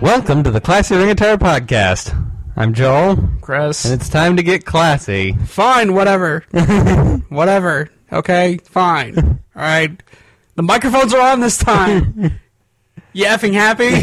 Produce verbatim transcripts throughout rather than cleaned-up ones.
Welcome to the Classy Ring Attire Podcast. I'm Joel. Chris. And it's time to get classy. Fine, whatever. Whatever. Okay, fine. All right. The microphones are on this time. You effing happy?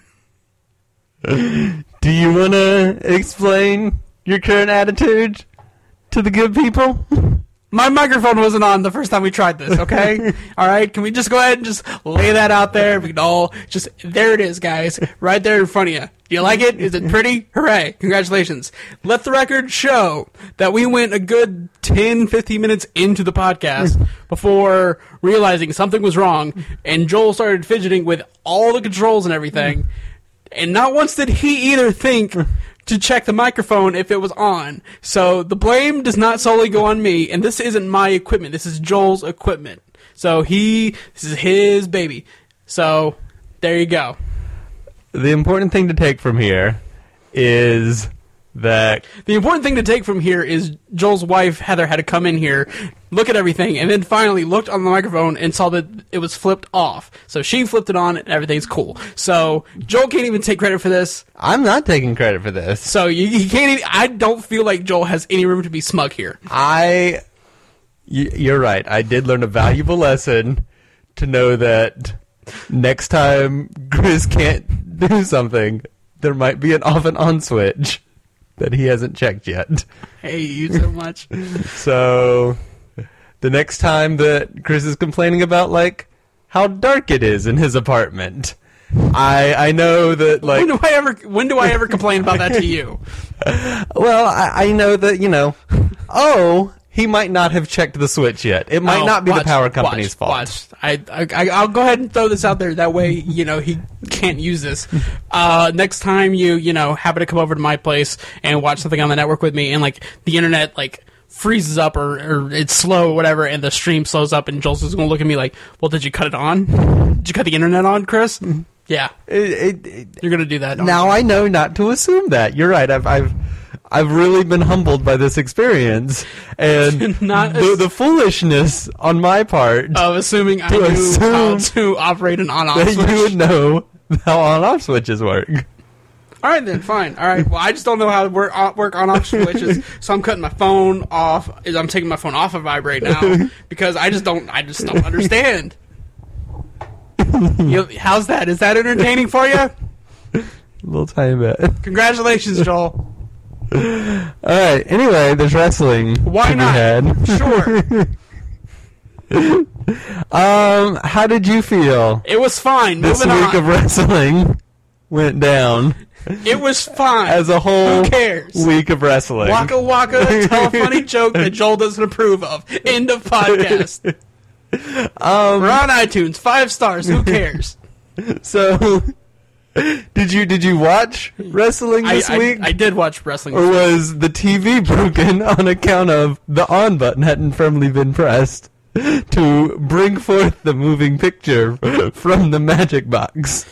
Do you want to explain your current attitude to the good people? My microphone wasn't on the first time we tried this, okay? All right, can we just go ahead and just lay that out there? We can all just, there it is, guys, right there in front of you. Do you like it? Is it pretty? Hooray. Congratulations. Let the record show that we went a good ten, fifteen minutes into the podcast before realizing something was wrong, and Joel started fidgeting with all the controls and everything, and not once did he either think to check the microphone if it was on. So the blame does not solely go on me, and this isn't my equipment. This is Joel's equipment. So he, this is his baby. So there you go. The important thing to take from here is that... The important thing to take from here is Joel's wife, Heather, had to come in here, look at everything, and then finally looked on the microphone and saw that it was flipped off. So she flipped it on, and everything's cool. So Joel can't even take credit for this. I'm not taking credit for this. So you, you can't even... I don't feel like Joel has any room to be smug here. I... Y- you're right. I did learn a valuable lesson to know that next time Chris can't do something, there might be an off and on switch that he hasn't checked yet. I hate you so much. So, the next time that Chris is complaining about, like, how dark it is in his apartment, I I know that, like... When do I ever, when do I ever complain about that to you? Well, I, I know that, you know, oh, he might not have checked the switch yet. It might Oh, not be watch, the power company's watch, fault. Watch. I, I, I'll go ahead and throw this out there. That way, you know, he can't use this. Uh, next time you, you know, happen to come over to my place and watch something on the network with me, and, like, the internet, like, freezes up or, or it's slow or whatever, and the stream slows up, and Joel's just going to look at me like, well, did you cut it on? Did you cut the internet on, Chris? Yeah. It, it, it, You're going to do that. now you? I know not to assume that. You're right. I've... I've I've really been humbled by this experience, and Not the, as- the foolishness on my part Of assuming I To knew assume how to operate an on-off that switch. you would know how on-off switches work. All right, then, fine. All right, well, I just don't know how to work, uh, work on-off switches, so I'm cutting my phone off. I'm taking my phone off of vibrate now because I just don't. I just don't understand. You, how's that? Is that entertaining for you? A little tiny bit. Congratulations, Joel. All right. Anyway, there's wrestling. Why to be not? had. Sure. Um, how did you feel It was fine. this Moving week on. of wrestling went down It was fine. as a whole Who cares? week of wrestling? Waka waka, tell a funny joke that Joel doesn't approve of. End of podcast. Um, We're on iTunes. Five stars. Who cares? so, did you did you watch wrestling I, this I, week? I did watch wrestling. Or was the T V broken on account of the on button hadn't firmly been pressed to bring forth the moving picture from the magic box?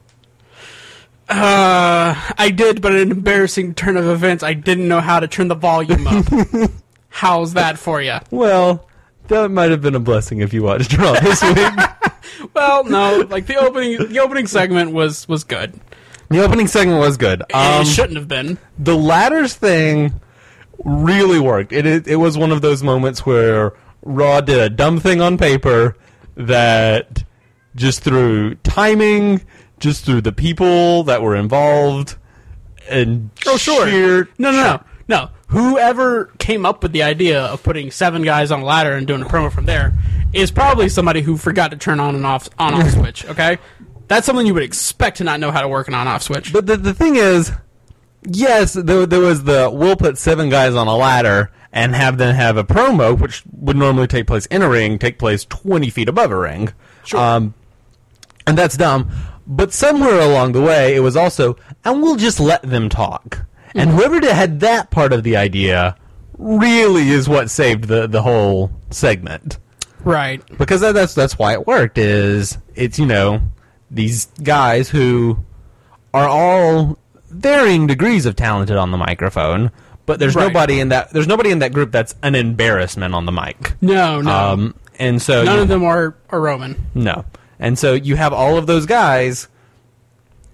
Uh, I did, but an embarrassing turn of events. I didn't know how to turn the volume up. How's that for you? Well, that might have been a blessing if you watched Raw this week. Well, no, like the opening, the opening segment was was good. The opening segment was good. Um, it shouldn't have been. the ladders thing really worked. It, it it was one of those moments where Raw did a dumb thing on paper that just through timing, just through the people that were involved, and Oh, sure. sheer- No, no, no, no. Whoever came up with the idea of putting seven guys on a ladder and doing a promo from there is probably somebody who forgot to turn on and off on off switch. Okay, that's something you would expect to not know how to work an on off switch. But the the thing is, yes, there there was the we'll put seven guys on a ladder and have them have a promo, which would normally take place in a ring, take place twenty feet above a ring. Sure. Um, and that's dumb. But somewhere along the way, it was also, and we'll just let them talk. And whoever did- had that part of the idea really is what saved the, the whole segment. Right. Because that, that's that's why it worked, is it's, you know, these guys who are all varying degrees of talented on the microphone, but there's Right. nobody in that there's nobody in that group that's an embarrassment on the mic. No, no. Um, and so None you- of them are, are Roman. no. And so you have all of those guys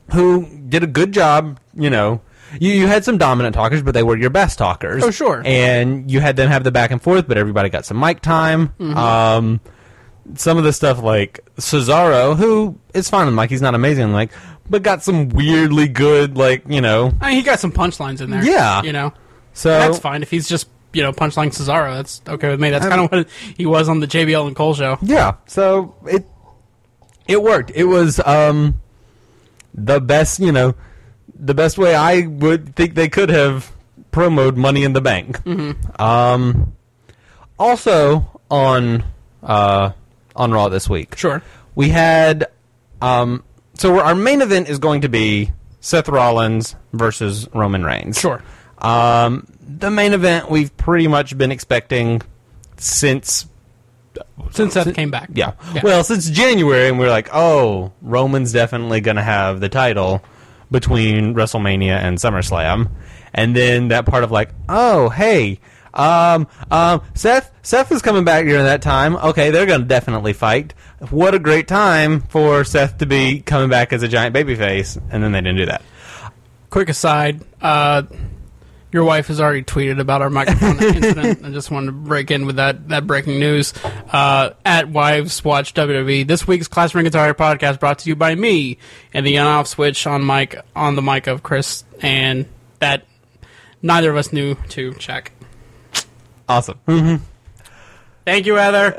who did a good job, you know. You, you had some dominant talkers, but they were your best talkers. Oh, sure. And you had them have the back and forth, but everybody got some mic time. Mm-hmm. Um, some of the stuff like Cesaro, who is fine on mic, he's not amazing on mic, but got some weirdly good, like, you know. I mean, he got some punchlines in there. Yeah. You know. So That's fine. If he's just, you know, punchline Cesaro, that's okay with me. That's kind of what he was on the J B L and Cole show. Yeah. So it it worked. It was um, the best, you know, the best way I would think they could have promoted Money in the Bank. Mm-hmm. Um, also on uh, on Raw this week, Sure. we had um, so our main event is going to be Seth Rollins versus Roman Reigns. Sure. Um, the main event we've pretty much been expecting since Since Seth came back. yeah. Yeah. Well, since January, and we're like, oh, Roman's definitely going to have the title between WrestleMania and SummerSlam. And then that part of like, oh, hey, um, um, Seth, Seth is coming back during that time. Okay, they're going to definitely fight. What a great time for Seth to be coming back as a giant babyface. And then they didn't do that. Quick aside, uh, your wife has already tweeted about our microphone incident. I just wanted to break in with that, that breaking news. Uh, at Wives Watch W W E, this week's Class Ring Guitar podcast brought to you by me and the on-off switch on mic on the mic of Chris, and that neither of us knew to check. Awesome. Mm-hmm. Thank you, Heather.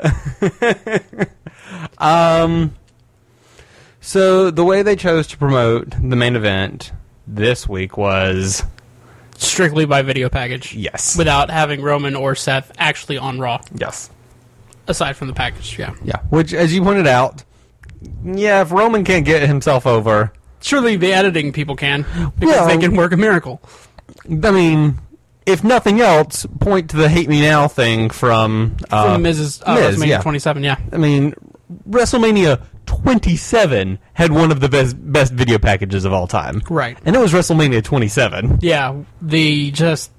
um, so the way they chose to promote the main event this week was Strictly by video package. yes, Without having Roman or Seth actually on Raw. yes, Aside from the package, yeah. yeah. Which, as you pointed out, yeah, if Roman can't get himself over, Surely the editing people can, because Well- they can work a miracle. I mean, if nothing else, point to the "Hate Me Now" thing from uh, From Miz's uh, Miz, WrestleMania yeah. twenty-seven, yeah. I mean, WrestleMania twenty-seven had one of the best best video packages of all time, Right. and it was WrestleMania twenty-seven. Yeah, the just...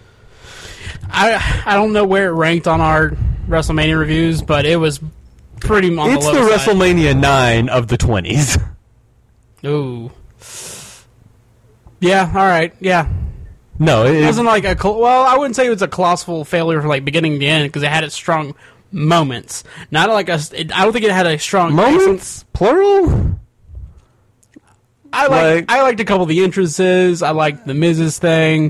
I I don't know where it ranked on our WrestleMania reviews, but it was pretty on It's the the low side. WrestleMania nine of the twenties. Ooh. Yeah, all right, yeah. No, it, It wasn't like a... col- Well, I wouldn't say it was a colossal failure from like beginning to end, because it had its strong moments. Not like a... It, I don't think it had a strong... moments plural. I like, Like- I liked a couple of the entrances. I liked the Miz's thing.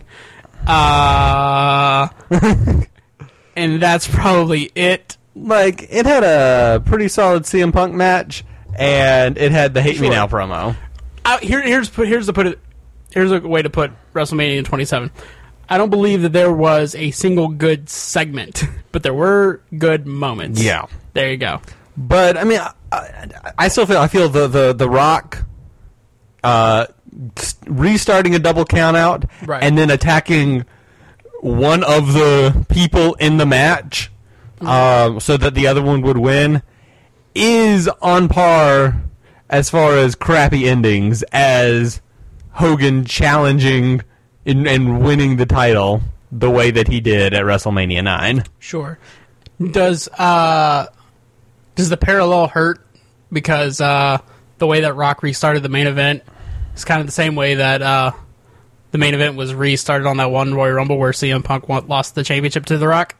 Uh, and that's probably it. Like, it had a pretty solid C M Punk match, and it had the "Hate Me Sure. Now" promo. I, here, here's put here's the put it. Here's a way to put WrestleMania twenty-seven. I don't believe that there was a single good segment, but there were good moments. Yeah. There you go. But I mean, I, I, I still feel I feel the the the Rock uh, restarting a double count out Right. and then attacking one of the people in the match, um, so that the other one would win, is on par as far as crappy endings as Hogan challenging and, and winning the title the way that he did at WrestleMania nine. Sure. Does uh does the parallel hurt because uh the way that Rock restarted the main event is kind of the same way that uh the main event was restarted on that one Royal Rumble where C M Punk won- lost the championship to The Rock?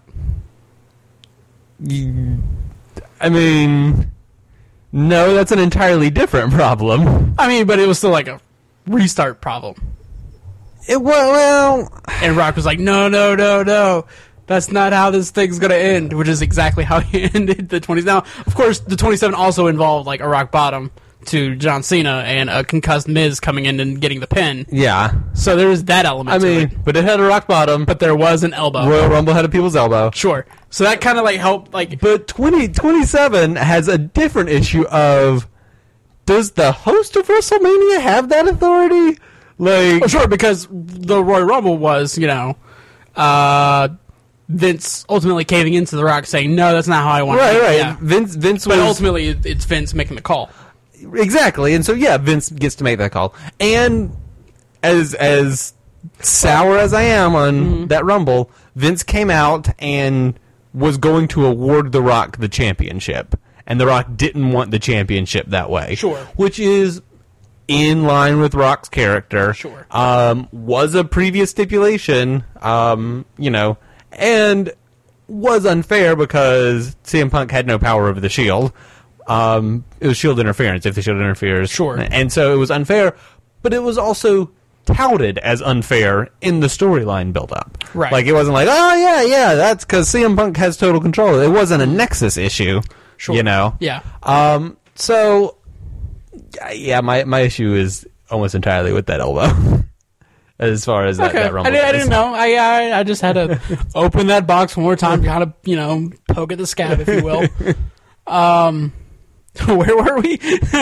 I mean, no, that's an entirely different problem. I mean, but it was still like a restart problem. It well, well, And Rock was like, no, no, no, no. That's not how this thing's going to end, which is exactly how he ended the twenties. Now, of course, the twenty-seven also involved like a rock bottom to John Cena and a concussed Miz coming in and getting the pin. yeah. So there was that element I to mean, it. but it had a rock bottom. But there was an elbow. Royal Rumble had a people's elbow. Sure. So that kind of like helped, like, But twenty twenty-seven has a different issue of, does the host of WrestleMania have that authority? Like, oh, sure, because the Royal Rumble was, you know, uh, Vince ultimately caving into The Rock saying, no, that's not how I want right, to right. Yeah. Vince, Vince But was ultimately, it- it's Vince making the call. exactly, and so yeah, Vince gets to make that call. And as as sour as I am on Mm-hmm. that Rumble, Vince came out and was going to award The Rock the championship, and The Rock didn't want the championship that way. Sure. Which is in line with Rock's character. Sure. Um, was a previous stipulation, um, you know, and was unfair because C M Punk had no power over the Shield. Um, it was Shield interference if the Shield interferes. Sure. And so it was unfair, but it was also touted as unfair in the storyline build-up. Right. Like, it wasn't like, oh, yeah, yeah, that's because C M Punk has total control. It wasn't a Nexus issue, Sure. you know? Yeah. Um, so, yeah, my, my issue is almost entirely with that elbow. As far as that, Okay. that rumble I, did, I goes. didn't know. I, I I just had to open that box one more time, kind of, you know, poke at the scab, if you will. Um, where were we?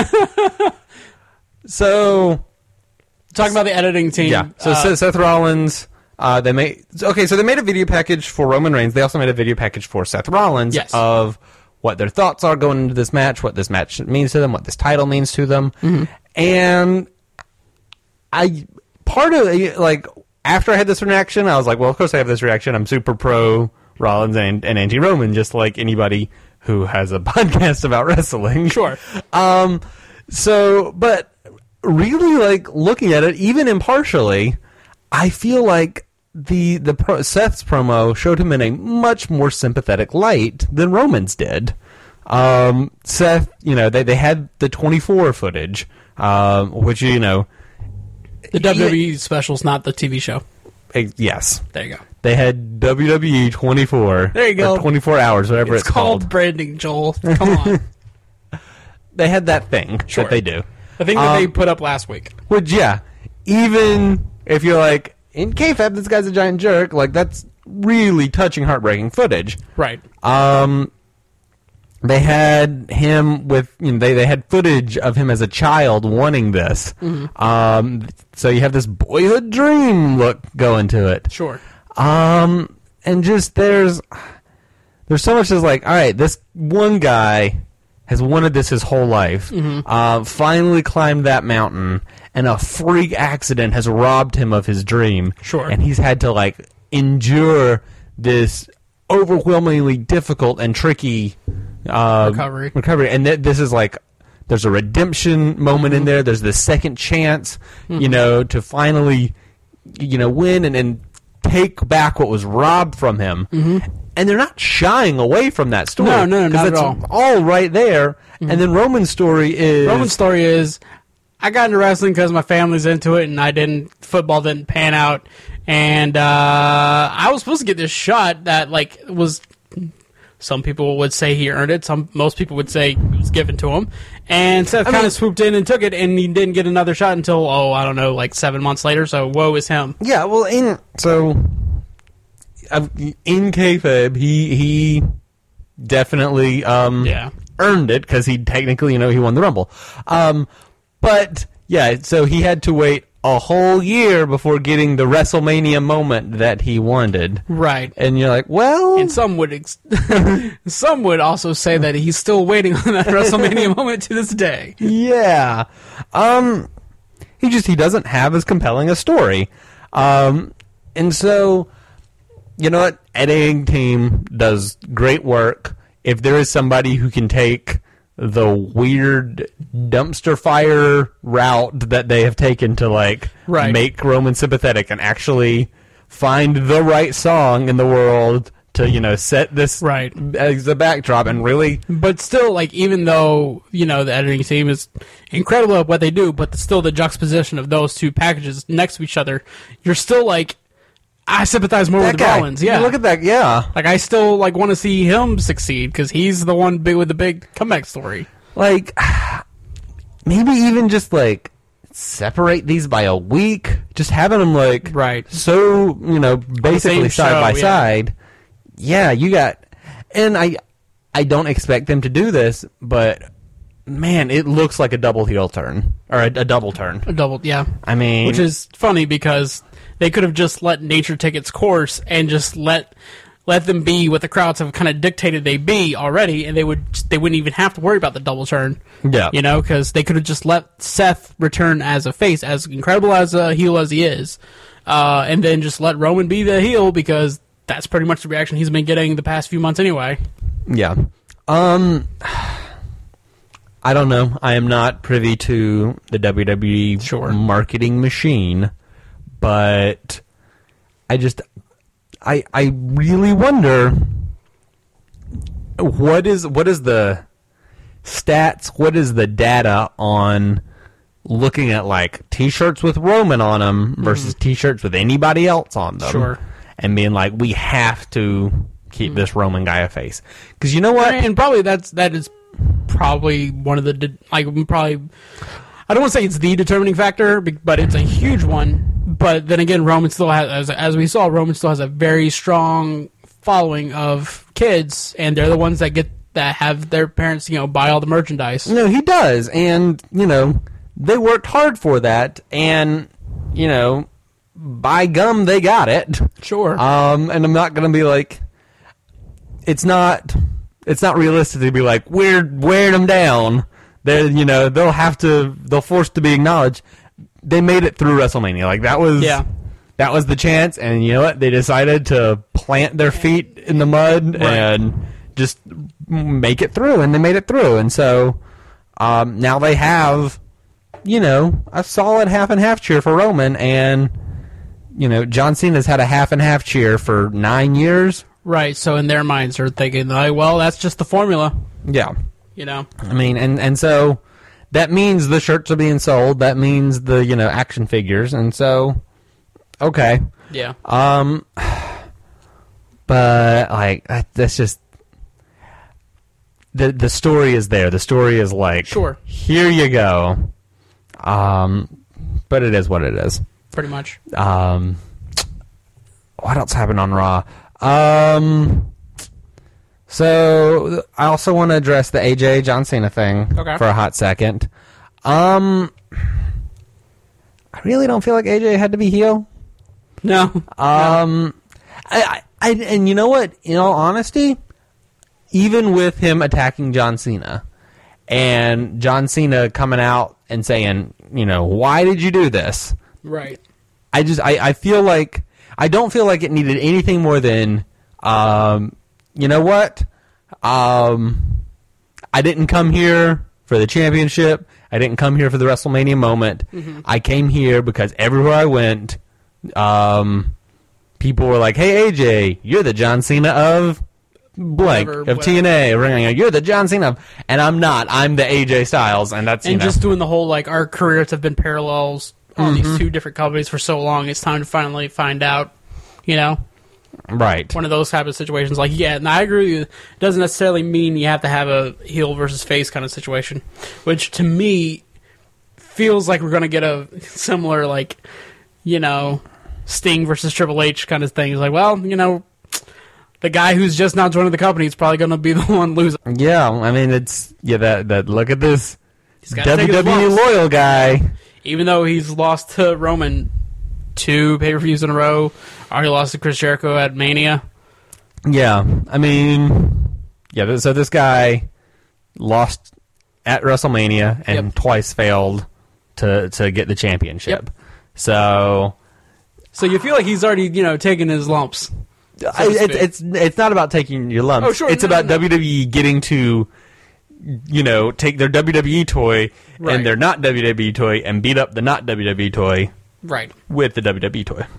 So, Talking about the editing team. yeah. So uh, Seth Rollins, uh, they made okay. So they made a video package for Roman Reigns. They also made a video package for Seth Rollins Yes. of what their thoughts are going into this match, what this match means to them, what this title means to them, Mm-hmm. and I part of like after I had this reaction, I was like, well, of course I have this reaction. I'm super pro Rollins and, and anti-Roman, just like anybody who has a podcast about wrestling. Sure. Um. So, but. Really, like, looking at it, even impartially, I feel like the the pro- Seth's promo showed him in a much more sympathetic light than Roman's did. Um, Seth, you know, they, they had the twenty-four footage, um, which, you know... the W W E special's not the T V show. eh, yes. There you go. They had W W E twenty-four. There you go. Or twenty-four hours, whatever it's, It's called branding, Joel. Come on. They had that thing Sure. that they do. The thing that Um, they put up last week. Which, yeah, even if you're like, in kayfabe, this guy's a giant jerk, like, that's really touching, heartbreaking footage. Right. Um, they had him with, you know, they, they had footage of him as a child wanting this. Mm-hmm. Um, so you have this boyhood dream look going to it. Sure. Um, and just, there's, there's so much that's like, all right, this one guy has wanted this his whole life, Mm-hmm. uh, finally climbed that mountain, and a freak accident has robbed him of his dream. Sure. And he's had to, like, endure this overwhelmingly difficult and tricky uh, Recovery. recovery. And th- this is, like, there's a redemption moment in there. There's the second chance, you know, to finally, you know, win and, and take back what was robbed from him. Mm-hmm. And they're not shying away from that story. No, no, not at it's all. all right there. And then Roman's story is... Roman's story is, I got into wrestling because my family's into it, and I didn't. Football didn't pan out, and uh, I was supposed to get this shot that like was. Some people would say he earned it. Some most people would say it was given to him. And Seth kind mean- of swooped in and took it, and he didn't get another shot until oh I don't know like seven months later. So woe is him. Yeah, well, in... So... uh, In kayfabe, he, he definitely um, Yeah. earned it, because he technically, you know, he won the Rumble. Um, but, yeah, so he had to wait a whole year before getting the WrestleMania moment that he wanted. Right. And you're like, well... And some would ex- some would also say that he's still waiting on that WrestleMania moment to this day. Yeah. Um, he just, he doesn't have as compelling a story. Um, and so, you know what? Editing team does great work. If there is somebody who can take the weird dumpster fire route that they have taken to, like, Right. make Roman sympathetic and actually find the right song in the world to, you know, set this Right. as the backdrop and really... But still, like, even though, you know, the editing team is incredible at what they do, but still the juxtaposition of those two packages next to each other, you're still like, I sympathize more That with guy. Rollins. Yeah. Look at that, yeah. Like, I still, like, want to see him succeed, because he's the one big with the big comeback story. Like, maybe even just, like, separate these by a week. Just having them, like, Right. so, you know, basically same side show, by yeah. side. Yeah, you got... And I I don't expect them to do this, but, man, it looks like a double heel turn. Or a, a double turn. A double, yeah. I mean... Which is funny, because they could have just let nature take its course and just let let them be what the crowds have kind of dictated they be already, and they would they wouldn't even have to worry about the double turn. Yeah. You know, because they could have just let Seth return as a face, as incredible as a heel as he is, uh, and then just let Roman be the heel, because that's pretty much the reaction he's been getting the past few months anyway. Yeah. Um... I don't know. I am not privy to the W W E Sure. marketing machine, but I just, I, I really wonder what is what is the stats, what is the data on looking at like T-shirts with Roman on them versus mm-hmm. T-shirts with anybody else on them, sure, and being like, we have to keep mm-hmm. this Roman guy a face, because you know what, and probably that's that is. Probably one of the de- like probably I don't want to say it's the determining factor, but it's a huge one. But then again, Roman still has, as, as we saw, Roman still has a very strong following of kids, and they're the ones that get that have their parents, you know, buy all the merchandise. No, he does, and you know they worked hard for that, and you know, by gum, they got it. Sure. Um, and I'm not gonna be like, it's not. It's not realistic to be like, we're wearing them down. They're, you know, they'll have to, they'll force to be acknowledged. They made it through WrestleMania. Like, that was, yeah. that was the chance. And you know what? They decided to plant their feet in the mud right. and just make it through. And they made it through. And so, um, now they have, you know, a solid half and half cheer for Roman. And, you know, John Cena's had a half and half cheer for nine years. Right, so in their minds they're thinking, like, well, that's just the formula. Yeah. You know? I mean, and, and so that means the shirts are being sold. That means the, you know, action figures. And so, okay. Yeah. Um, but, like, that's just... The the story is there. The story is like, sure, here you go. Um, but it is what it is. Pretty much. Um, what else happened on Raw? Um, so I also want to address the A J John Cena thing okay. for a hot second. Um, I really don't feel like A J had to be heel. No. Um, no. I, I, and you know what? In all honesty, even with him attacking John Cena and John Cena coming out and saying, you know, why did you do this? Right. I just, I, I feel like, I don't feel like it needed anything more than, um, you know what? Um, I didn't come here for the championship. I didn't come here for the WrestleMania moment. Mm-hmm. I came here because everywhere I went, um, people were like, hey, A J, you're the John Cena of blank, whatever, of whatever. T N A. You're the John Cena of, and I'm not. I'm the A J Styles, and that's, you And know. just doing the whole, like, our careers have been parallels on Mm-hmm. these two different companies for so long, it's time to finally find out, you know? Right. One of those type of situations. Like, yeah, and I agree with you. It doesn't necessarily mean you have to have a heel versus face kind of situation, which to me feels like we're going to get a similar, like, you know, Sting versus Triple H kind of thing. It's like, well, you know, the guy who's just now joining the company is probably going to be the one losing. Yeah, I mean, it's, yeah, that, that look at this W W W E loyal guy. Even though he's lost to Roman two pay-per-views in a row, already lost to Chris Jericho at Mania. Yeah, I mean, yeah, so this guy lost at WrestleMania and Yep. twice failed to to get the championship. Yep. So, So you feel like he's already, you know, taken his lumps. So I, to it's, speak. it's it's not about taking your lumps. Oh, sure, it's no, about no, no. W W E getting to, you know, take their W W E toy Right. and their not W W E toy and beat up the not W W E toy Right. with the W W E toy.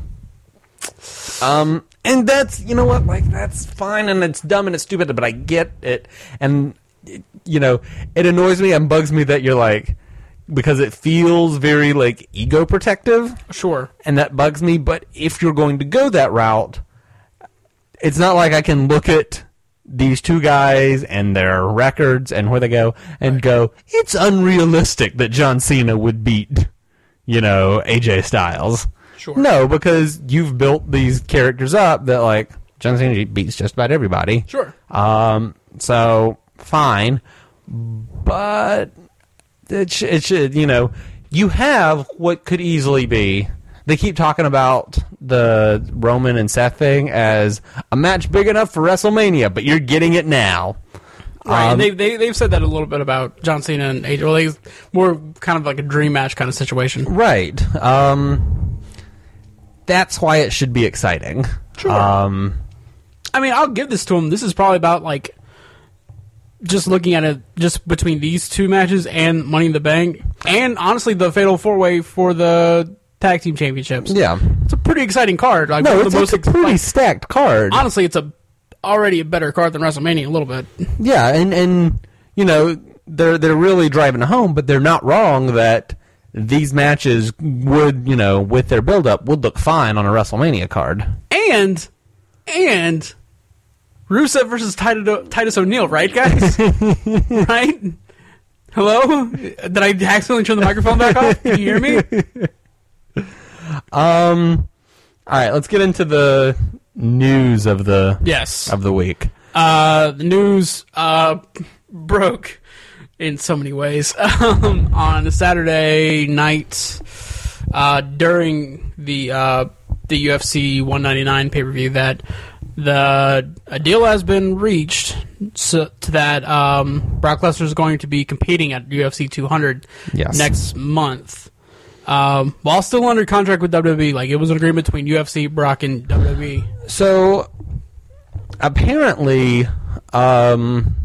Um, and that's, you know what, like, that's fine, and it's dumb and it's stupid, but I get it, and, it, you know, it annoys me and bugs me that you're like, because it feels very, like, ego protective, Sure. and that bugs me, but if you're going to go that route, it's not like I can look at these two guys and their records and where they go and go, it's unrealistic that John Cena would beat, you know, A J Styles. Sure. No, because you've built these characters up that, like, John Cena beats just about everybody. Sure. Um, so, fine. But it, sh- it should, you know, you have what could easily be. They keep talking about the Roman and Seth thing as a match big enough for WrestleMania, but you're getting it now. Right, Um, and they, they, they've said that a little bit about John Cena and A J. Well, they, more kind of like a dream match kind of situation. Right. Um, that's why it should be exciting. Sure. Um, I mean, I'll give this to him. This is probably about, like, just looking at it, just between these two matches and Money in the Bank, and honestly the Fatal Four Way for the Tag Team Championships. Yeah, it's a pretty exciting card. Like, no, one it's, of the it's most a pretty like, stacked card. Honestly, it's a already a better card than WrestleMania a little bit. Yeah, and and you know they're they're really driving home, but they're not wrong that these matches would, you know, with their build up, would look fine on a WrestleMania card. And and Rusev versus Titus, Titus O'Neil, right, guys? Right? Hello? Did I accidentally turn the microphone back off? Can you hear me? Um. All right, let's get into the news of the yes of the week. Uh, the news uh broke in so many ways um, on Saturday night uh, during the uh, the U F C one ninety-nine pay per view that the a deal has been reached so, to that um, Brock Lesnar is going to be competing at U F C two hundred Yes. next month. Um, while still under contract with W W E, like it was an agreement between U F C, Brock, and W W E. So apparently, um,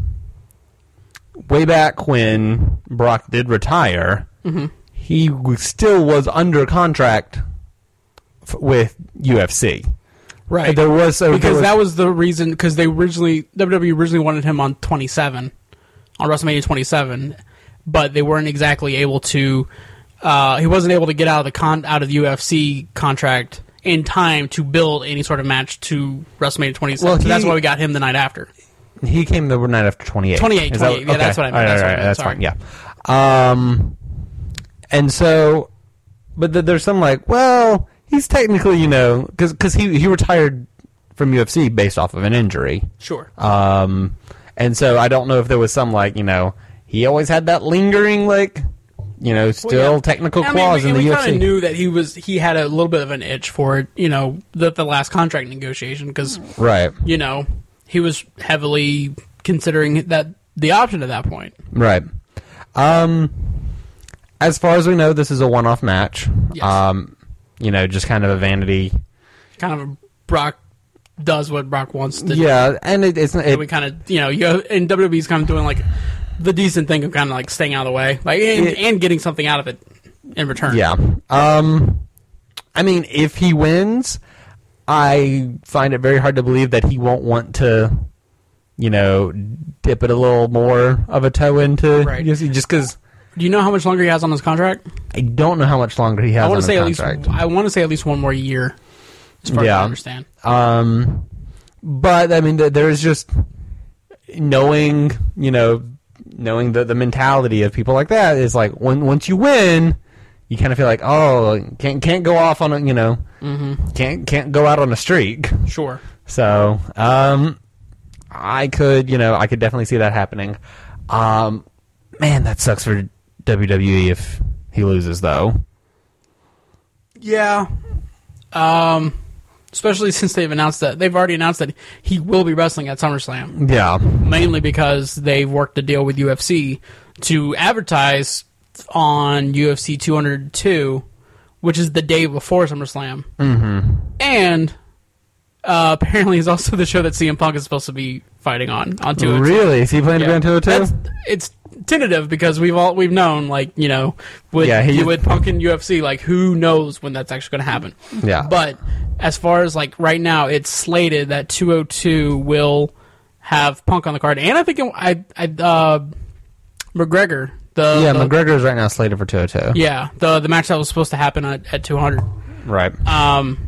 way back when Brock did retire, mm-hmm. he w- still was under contract f- with U F C. Right. There was so because there was, that was the reason. Because they originally W W E originally wanted him on twenty-seven, on WrestleMania twenty-seven, but they weren't exactly able to. Uh, he wasn't able to get out of the con out of the U F C contract in time to build any sort of match to WrestleMania twenty-seven. Well, so he, that's why we got him the night after. He came the night after twenty-eight. twenty-eight, Is twenty-eight. That, yeah, that's what I meant. All right, That's, all what I right, meant. that's Sorry. fine. Yeah. Um, and so, but th- there's some like, well, he's technically, you know, because because he he retired from U F C based off of an injury. Sure. Um, and so I don't know if there was some like, you know, he always had that lingering like, you know, still Well, yeah. technical I mean, clause we, in the we U F C. kind of knew that he was he had a little bit of an itch for it, you know, the the last contract negotiation because Right. you know he was heavily considering that the option at that point. Right. Um, as far as we know, this is a one-off match. Yes. Um, you know, just kind of a vanity. Kind of Brock does what Brock wants to. Yeah, and it, it's do. it, We kind of you know you and W W E's kind of doing like the decent thing of kind of like staying out of the way, like and, It- and getting something out of it in return. yeah. Um, I mean, if he wins, I find it very hard to believe that he won't want to, you know, dip it a little more of a toe into Right. U F C, just because Do you know how much longer he has on his contract? I don't know how much longer he has I on want his to say at least. contract. I want to say at least one more year, as far as Yeah. I understand. Um, but I mean, th- there's just knowing, you know, knowing the the mentality of people like that is like when once you win, you kind of feel like, oh, can't can't go off on a, you know, Mm-hmm. can't can't go out on a streak. Sure. So, um, I could, you know, I could definitely see that happening. Um, man, that sucks for W W E if he loses, though. Yeah. Um, especially since they've announced that they've already announced that he will be wrestling at SummerSlam, Yeah, mainly because they've worked a deal with U F C to advertise on U F C two hundred two, which is the day before SummerSlam, mm-hmm. and uh, apparently is also the show that C M Punk is supposed to be fighting on on two oh two. Really? Is he playing to be on two oh two? That's, it's tentative because we've all we've known, like, you know, with Yeah, he- with Punk and U F C, like, who knows when that's actually going to happen. Yeah. But as far as like right now, it's slated that two oh two will have Punk on the card, and I think it, I I uh, McGregor. The, yeah, the, McGregor's right now slated for two oh two. Yeah, the the match that was supposed to happen at, at two hundred. Right. Um,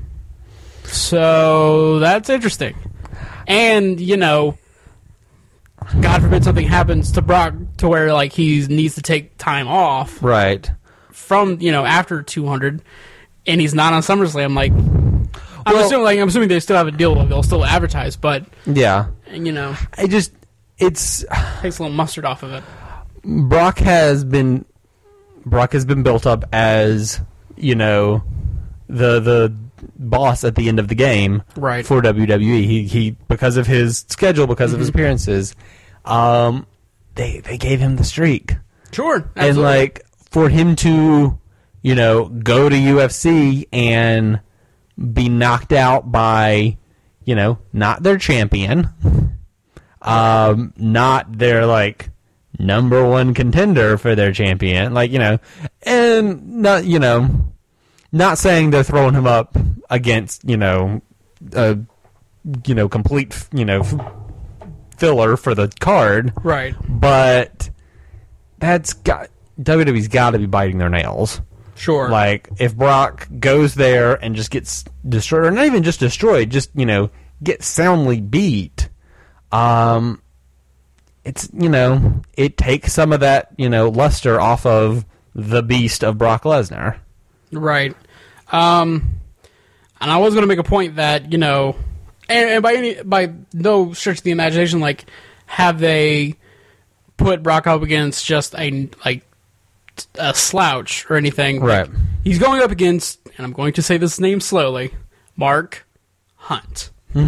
so that's interesting. And, you know, God forbid something happens to Brock to where, like, he needs to take time off Right. from, you know, after two hundred, and he's not on SummerSlam. Like, I'm Well- assuming, like, I'm assuming they still have a deal. They'll still advertise, but, Yeah. you know, I just, it's, takes a little mustard off of it. Brock has been, Brock has been built up as, you know, the, the boss at the end of the game. Right. For W W E. He, he, because of his schedule, because Mm-hmm. of his appearances, um, they, they gave him the streak. Sure. And, absolutely. like, for him to, you know, go to U F C and be knocked out by, you know, not their champion, Um, not their, like, number one contender for their champion. Like, you know, and not, you know, not saying they're throwing him up against, you know, a, you know, complete, you know, filler for the card. Right. But that's got, W W E's got to be biting their nails. Sure. Like, if Brock goes there and just gets destroyed, or not even just destroyed, just, you know, get soundly beat, um, it's, you know, it takes some of that, you know, luster off of the beast of Brock Lesnar. Right. Um, and I was going to make a point that, you know, and, and by any, by no stretch of the imagination, like, have they put Brock up against just a, like, a slouch or anything. Right. Like, he's going up against, and I'm going to say this name slowly, Mark Hunt.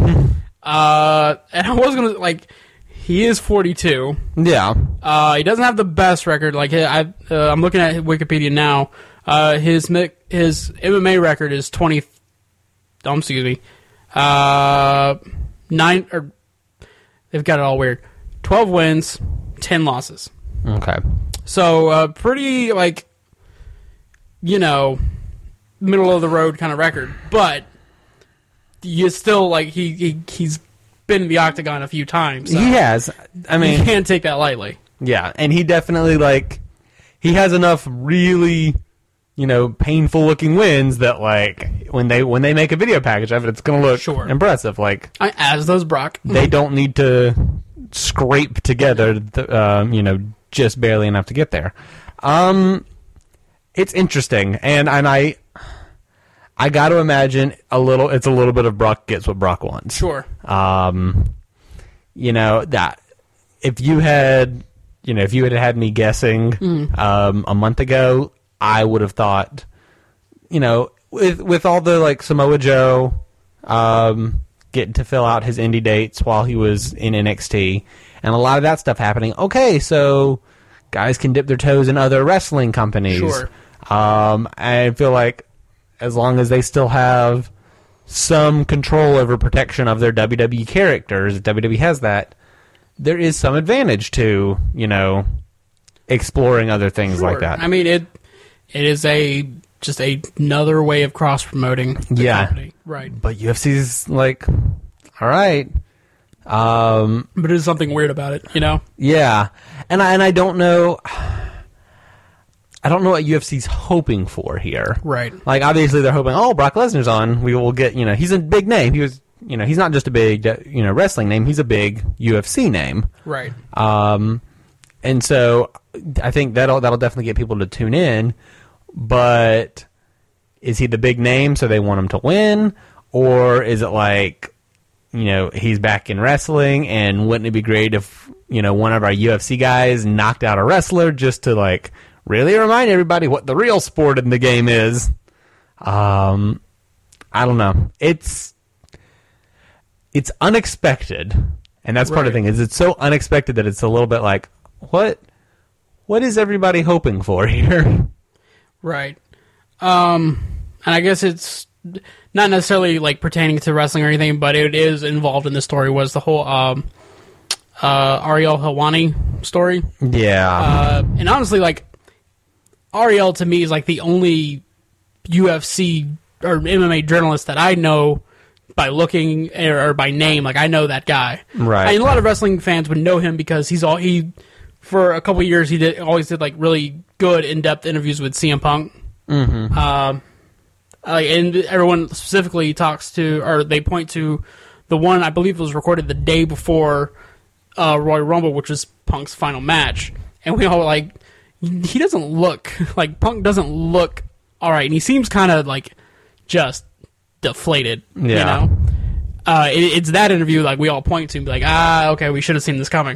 uh, and I was going to, like, he is forty-two. Yeah. Uh, he doesn't have the best record. Like, I, uh, I'm looking at Wikipedia now. Uh, his his M M A record is twenty. Um, excuse me. Uh, nine or they've got it all weird. Twelve wins, ten losses. Okay. So, uh, pretty, like, you know, middle of the road kind of record. But you still, like, he, he he's been in the octagon a few times. So he has. I mean, you can't take that lightly. Yeah, and he definitely, like, he has enough really, you know, painful looking wins that, like, when they when they make a video package of it, it's going to look Sure. impressive. Like, I, as does Brock. they don't need to scrape together, the, um, you know, just barely enough to get there. Um, it's interesting, and and I, I got to imagine a little. It's a little bit of Brock gets what Brock wants. Sure. Um, you know that if you had, you know, if you had had me guessing Mm. um, a month ago, I would have thought, you know, with with all the like Samoa Joe, um, getting to fill out his indie dates while he was in N X T. And a lot of that stuff happening. Okay, so guys can dip their toes in other wrestling companies. Sure. Um, I feel like as long as they still have some control over protection of their W W E characters, if W W E has that, there is some advantage to, you know, exploring other things Sure. like that. I mean, it it is a just a, another way of cross promoting. Yeah. Company. Right. But U F C's like, all right. Um, But there's something weird about it, you know? yeah. And I, and I don't know, I don't know what U F C's hoping for here. Right. Like, obviously they're hoping, oh, Brock Lesnar's on. We will get, you know, he's a big name. He was, you know, he's not just a big, you know, wrestling name. He's a big U F C name. Right. Um, and so I think that'll, that'll definitely get people to tune in. But is he the big name so they want him to win? Or is it like, you know, he's back in wrestling, and wouldn't it be great if, you know, one of our U F C guys knocked out a wrestler just to, like, really remind everybody what the real sport in the game is? Um, I don't know. It's it's unexpected, and that's part of the Right. thing, is it's so unexpected that it's a little bit like, what what is everybody hoping for here? Right. Um, and I guess it's not necessarily like pertaining to wrestling or anything, but it is involved in the story. Was the whole um, uh, Ariel Helwani story? Yeah. Uh, and honestly, like Ariel to me is like the only U F C or M M A journalist that I know by looking or, or by name. Like I know that guy. Right. I mean, a lot of wrestling fans would know him because he's all he for a couple of years he did always did like really good in depth interviews with C M Punk. Mm-hmm. Um, uh, and everyone specifically talks to, or they point to the one I believe was recorded the day before uh, Royal Rumble, which was Punk's final match. And we all were like, he doesn't look, like, Punk doesn't look all right. And he seems kind of, like, just deflated, Yeah. you know? Uh, it, it's that interview, like, we all point to and be like, ah, okay, we should have seen this coming.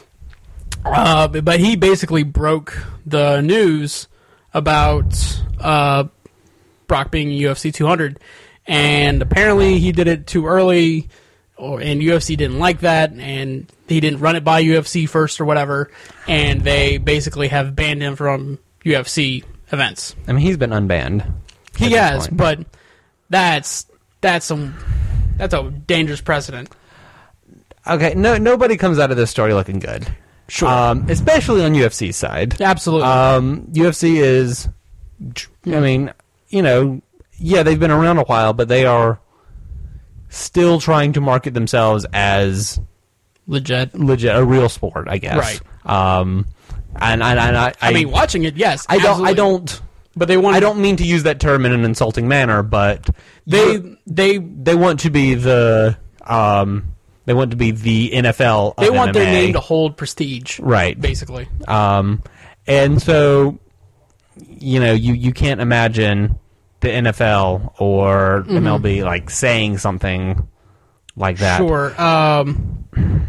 Uh, but, but he basically broke the news about uh, Brock being U F C two hundred, and apparently he did it too early, or and U F C didn't like that, and he didn't run it by U F C first or whatever, and they basically have banned him from U F C events. I mean, he's been unbanned. He at this has, point. but that's that's some that's a dangerous precedent. okay, no, nobody comes out of this story looking good. Sure. Um, especially on U F C's side. Absolutely. Um, U F C is, I mean, you know, yeah, they've been around a while, but they are still trying to market themselves as legit, legit, a real sport, I guess. Right. Um, and, and, and I, I, I mean, watching it, yes. I don't, absolutely. I don't, but they want. I don't mean to use that term in an insulting manner, but They, you- they, they want to be the, um, they want to be the N F L of they want M M A. their name to hold prestige, Right. Basically. Um, and so, you know, you, you can't imagine the N F L or Mm-hmm. M L B like saying something like that. Sure. Um,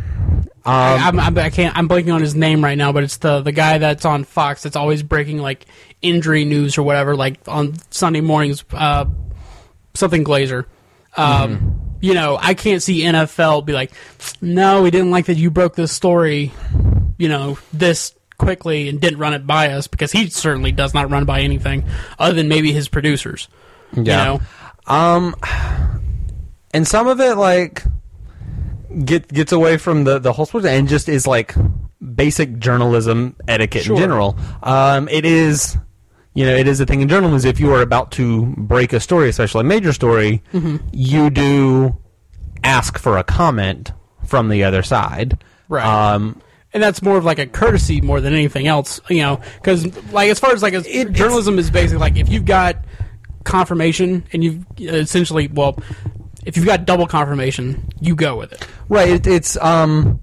I, I'm, I'm, I can't. I'm blanking on his name right now, but it's the the guy that's on Fox that's always breaking like injury news or whatever, like on Sunday mornings. Uh, something Glazer. Um, Mm-hmm. You know, I can't see N F L be like, no, we didn't like that you broke this story, you know, this quickly and didn't run it by us, because he certainly does not run by anything other than maybe his producers. Yeah. You know? Um, and some of it like get gets away from the the whole sport and just is like basic journalism etiquette Sure. in general. Um, it is, you know, it is a thing in journalism. If you are about to break a story, especially a major story, Mm-hmm. you do ask for a comment from the other side. Right. Um, And that's more of like a courtesy more than anything else, you know, because like as far as like as It- journalism is basically like if you've got confirmation and you've essentially, well, if you've got double confirmation, you go with it. Right. It, it's um,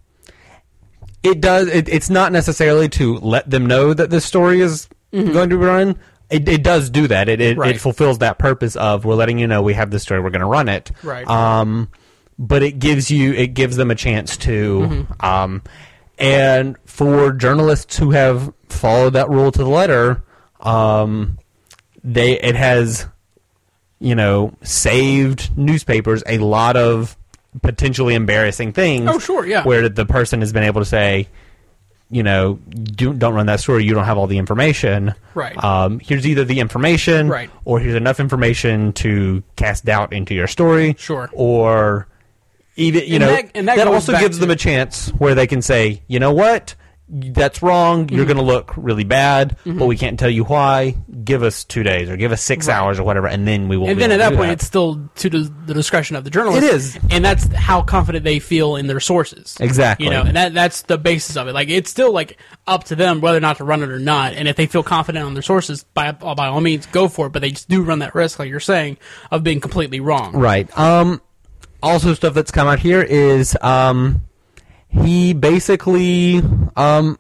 it does. It, it's not necessarily to let them know that this story is going to be run. It, it does do that. It it, Right. it fulfills that purpose of we're letting you know we have this story. We're going to run it. Right. Um, but it gives you it gives them a chance to um, and for journalists who have followed that rule to the letter, um, they it has. You know, saved newspapers a lot of potentially embarrassing things. Oh, sure, yeah. Where the person has been able to say, you know, do, don't run that story. You don't have all the information. Right. Um, here's either the information, Right. or here's enough information to cast doubt into your story. Sure. Or even, you And know, that- and that goes also back gives to- them a chance where they can say, you know what? That's wrong. You're Mm-hmm. going to look really bad, but we can't tell you why. Give us two days or give us six Right. hours or whatever, and then we will. And be then at able to that do point, that. it's still to the, the discretion of the journalist. It is. And that's how confident they feel in their sources. Exactly. You know, and that that's the basis of it. Like, it's still, like, up to them whether or not to run it or not. And if they feel confident on their sources, by by all means, go for it. But they just do run that risk, like you're saying, of being completely wrong. Right. Um, also, stuff that's come out here is um, he basically um,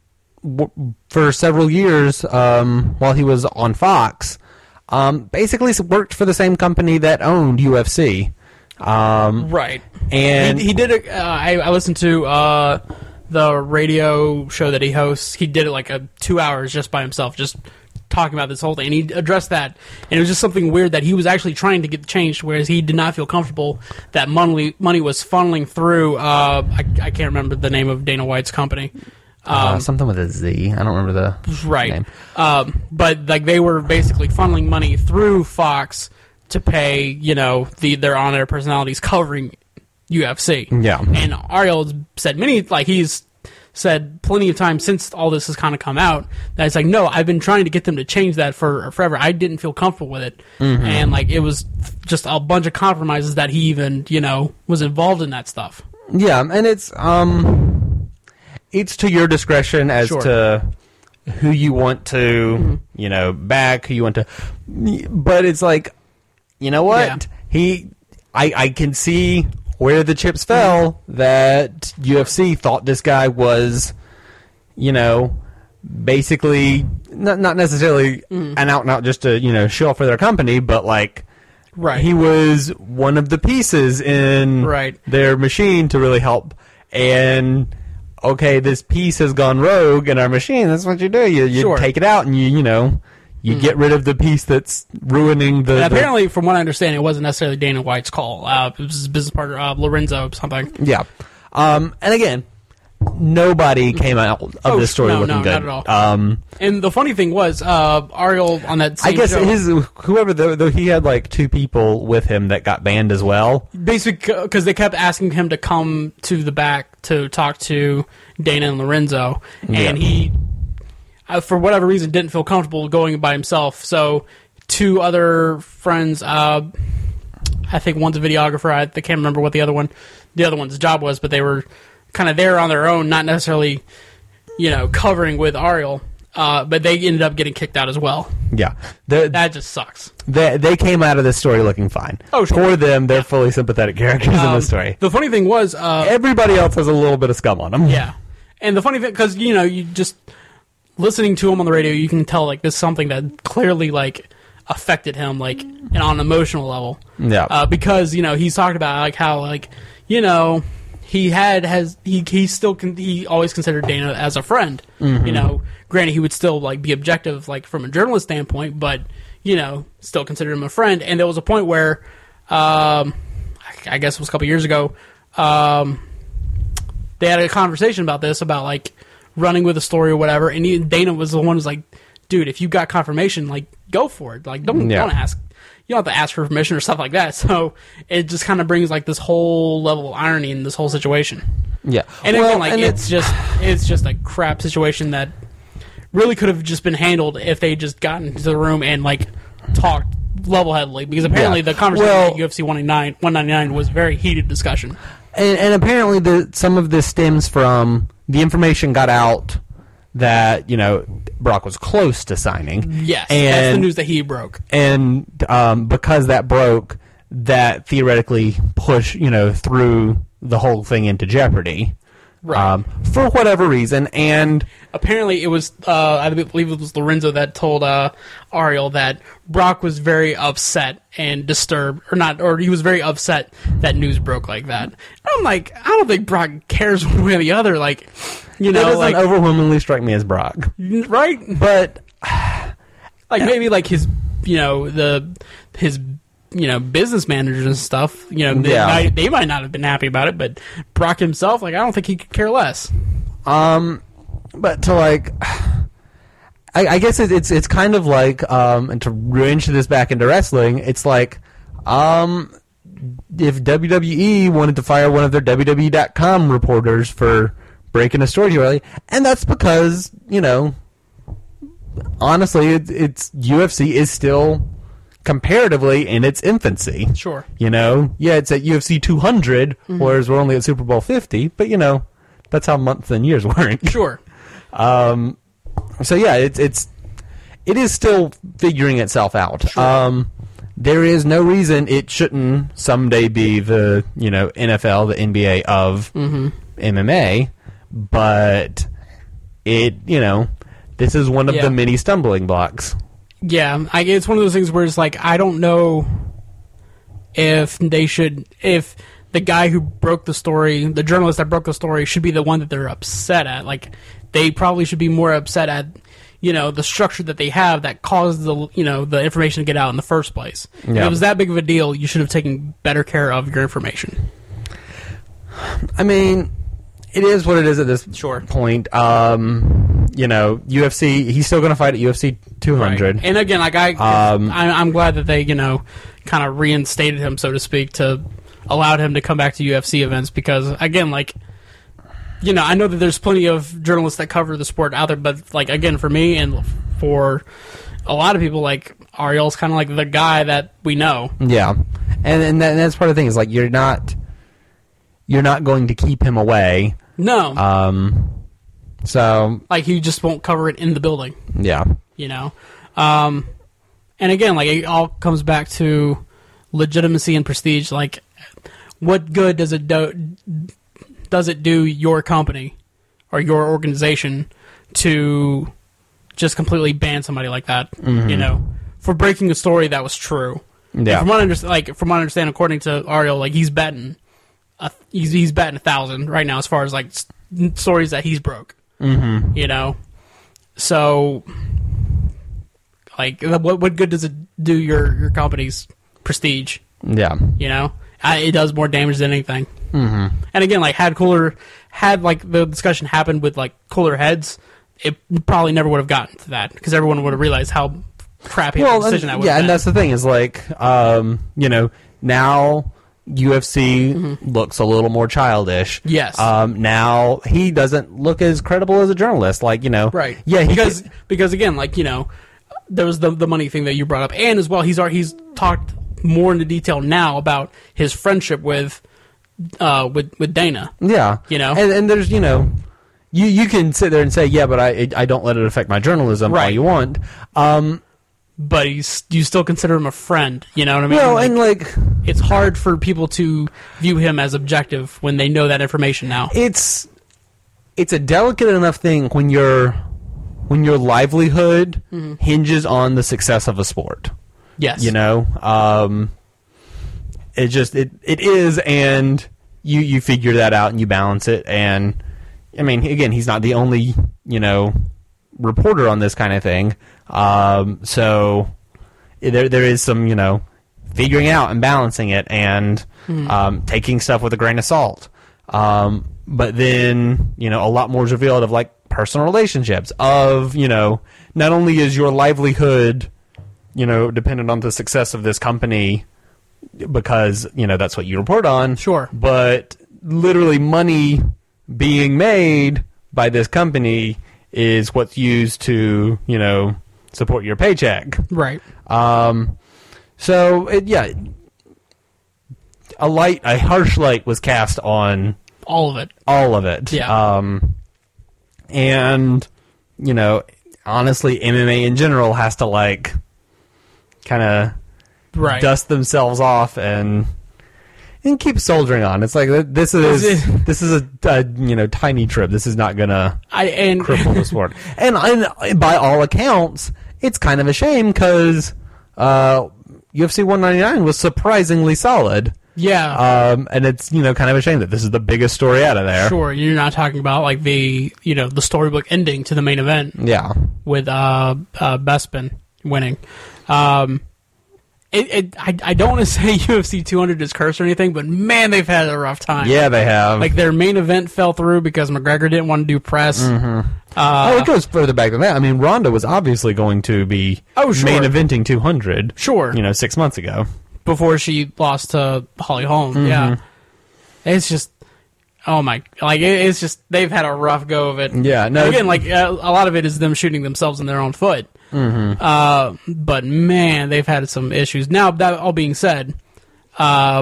w- for several years um, while he was on Fox, um, basically worked for the same company that owned U F C. Um, Right. and he, he did it. Uh, I, I listened to uh, the radio show that he hosts. He did it like a two hours just by himself, just talking about this whole thing. And he addressed that, and it was just something weird that he was actually trying to get changed, whereas he did not feel comfortable that money money was funneling through. Uh, I, I can't remember the name of Dana White's company. uh, something with a Z. I don't remember the Right. name. Um, but like they were basically funneling money through Fox to pay, you know, the their on-air personalities covering U F C. Yeah. And Ariel has said many, like he's said plenty of times since all this has kind of come out, that it's like, no, I've been trying to get them to change that for forever. I didn't feel comfortable with it. Mm-hmm. And like it was just a bunch of compromises that he even, you know, was involved in that stuff. Yeah, and it's um, it's to your discretion as Sure. to who you want to, Mm-hmm. you know, back, who you want to. But it's like, you know what? Yeah. He, I, I can see where the chips fell that U F C thought this guy was, you know, basically not not necessarily Mm-hmm. an out and out just to you know show off for their company, but like. Right. He was one of the pieces in Right. their machine to really help. And okay, this piece has gone rogue in our machine. That's what you do. You you Sure. take it out and you you know you get rid of the piece that's ruining the. And the- apparently, from what I understand, it wasn't necessarily Dana White's call. Uh, it was his business partner, uh, Lorenzo something. yeah. Um, and again, nobody came out of Oh, this story no, looking no, good. not at all. Um, And the funny thing was, uh, Ariel on that same I guess show, his whoever though, though he had like two people with him that got banned as well. basically because they kept asking him to come to the back to talk to Dana and Lorenzo, and Yeah. he, uh, for whatever reason, didn't feel comfortable going by himself. So two other friends, uh, I think one's a videographer. I, I can't remember what the other one, the other one's job was, but they were kind of there on their own, not necessarily, you know, covering with Ariel. Uh, but they ended up getting kicked out as well. Yeah, the, That just sucks. they they came out of this story looking fine. Oh, sure. For them, they're fully sympathetic characters in Um, this story. The funny thing was, uh, Everybody else has a little bit of scum on them. yeah, and the funny thing, because you know, you just listening to him on the radio, you can tell like this is something that clearly like affected him, like and on an emotional level. Yeah. Uh, because you know he's talked about like how like you know he had has he he still con- he always considered Dana as a friend. Mm-hmm. You know, granted he would still like be objective like from a journalist standpoint, but you know still considered him a friend. And there was a point where, um, I guess it was a couple years ago, um, they had a conversation about this about like running with a story or whatever, and he, Dana was the one who's like, dude, if you got confirmation, like go for it. Like don't Yeah. don't ask. You don't have to ask for permission or stuff like that. So it just kind of brings like this whole level of irony in this whole situation. Yeah. And Well, again, like and it's just it's just a crap situation that really could have just been handled if they just gotten into the room and like talked level-headedly. Because apparently Yeah. the conversation Well- at U F C one ninety-nine was very heated discussion. And, and apparently, the some of this stems from the information got out that you know Brock was close to signing. Yes, and that's the news that he broke. and um, because that broke, that theoretically push you know threw the whole thing into jeopardy. Right. Um, for whatever reason, and Apparently, it was uh, I believe it was Lorenzo that told uh, Ariel that Brock was very upset and disturbed, or not, or he was very upset that news broke like that. And I'm like, I don't think Brock cares one way or the other. Like, you that know, doesn't like overwhelmingly strike me as Brock. right? But Like maybe like his, you know, the his, you know, business managers and stuff. You know, they, Yeah. might, they might not have been happy about it, but Brock himself, like, I don't think he could care less. Um, but to like, I, I guess it, it's it's kind of like, um, and to range this back into wrestling, it's like, um, if W W E wanted to fire one of their W W E dot com reporters for breaking a story too early, and that's because you know, honestly, it, it's U F C is still comparatively in its infancy. Sure. You know, yeah, it's at U F C two hundred, Mm-hmm. whereas we're only at Super Bowl fifty. But you know, that's how months and years work. Sure. Um, so yeah, it's it's it is still figuring itself out. Sure. Um, there is no reason it shouldn't someday be the you know N F L, the N B A of Mm-hmm. M M A, but it you know this is one of Yeah. the many stumbling blocks. Yeah, I, it's one of those things where it's like I don't know if they should, if the guy who broke the story, the journalist that broke the story, should be the one that they're upset at. Like they probably should be more upset at, you know, the structure that they have that caused the, you know, the information to get out in the first place. If Yeah. it was that big of a deal, you should have taken better care of your information. I mean, it is what it is at this Sure. point. Um, you know, U F C. He's still going to fight at U F C two hundred. Right. And again, like I, Um, I, I'm glad that they, you know, kind of reinstated him, so to speak, to allowed him to come back to U F C events because, again, like, you know, I know that there's plenty of journalists that cover the sport out there, but like, again, for me and for a lot of people, like Ariel's kind of like the guy that we know. Yeah, and and, that, and that's part of the thing is like you're not you're not going to keep him away. No, Um, so like he just won't cover it in the building. yeah, You know, um, and again, like it all comes back to legitimacy and prestige. Like, what good does it do? Does it do your company or your organization to just completely ban somebody like that? Mm-hmm. You know, for breaking a story that was true. And yeah, from what I understand, like from what I understand, according to Ariel, like he's betting, a, he's he's betting a thousand right now as far as like s- stories that he's broke. mm-hmm. You know, so like what what good does it do your your company's prestige? yeah, You know, I, it does more damage than anything. Mm-hmm. And again, like had cooler, had like the discussion happened with like cooler heads, it probably never would have gotten to that because everyone would have realized how crappy well, of a decision and, that would yeah, have been. and that's the thing is like, um, you know, now U F C Mm-hmm. looks a little more childish. Yes. Um, now he doesn't look as credible as a journalist. Like, you know, Right. Yeah, he because could- because again, like you know, there was the the money thing that you brought up, and as well, he's already, he's talked more into detail now about his friendship with uh with with Dana. yeah, You know? and and there's you know. You you can sit there and say, yeah, but I I don't let it affect my journalism all Right. you want. Um, But he's you still consider him a friend. You know what I mean? well, Like, and like it's hard for people to view him as objective when they know that information now. it's it's a delicate enough thing when your when your livelihood hinges on the success of a sport. Yes. You know, um, it just it it is, and you you figure that out and you balance it. And I mean, again, he's not the only you know reporter on this kind of thing. Um, so there there is some you know figuring out and balancing it and um, taking stuff with a grain of salt. Um, but then you know a lot more is revealed of like personal relationships of you know not only is your livelihood you know dependent on the success of this company because you know that's what you report on, Sure. but literally money being made by this company is what's used to you know support your paycheck. Right. Um, so it, yeah, a light, a harsh light was cast on All of it. all of it. Yeah. Um, and you know, honestly, M M A in general has to like kind of Right. dust themselves off and and keep soldiering on. It's like this is Is it- this is a, a you know tiny trip. This is not gonna I and cripple the sport. And, and by all accounts, it's kind of a shame because uh, U F C one ninety-nine was surprisingly solid. yeah. Um, and it's you know kind of a shame that this is the biggest story out of there. Sure, you're not talking about like the you know the storybook ending to the main event Yeah. with uh, uh Bespin winning. Um, it, it I I don't want to say U F C two hundred is cursed or anything, but man, they've had a rough time. Yeah, they have. Like their main event fell through because McGregor didn't want to do press. Mm-hmm. Uh, oh, it goes further back than that. I mean, Ronda was obviously going to be Oh, sure. main eventing two hundred. Sure. You know, six months ago. Before she lost to Holly Holm. Mm-hmm. Yeah, it's just. Oh my! Like it, it's just they've had a rough go of it. Yeah, no. Again, like uh, a lot of it is them shooting themselves in their own foot. Mm-hmm. Uh, but man, they've had some issues. Now, that all being said, uh,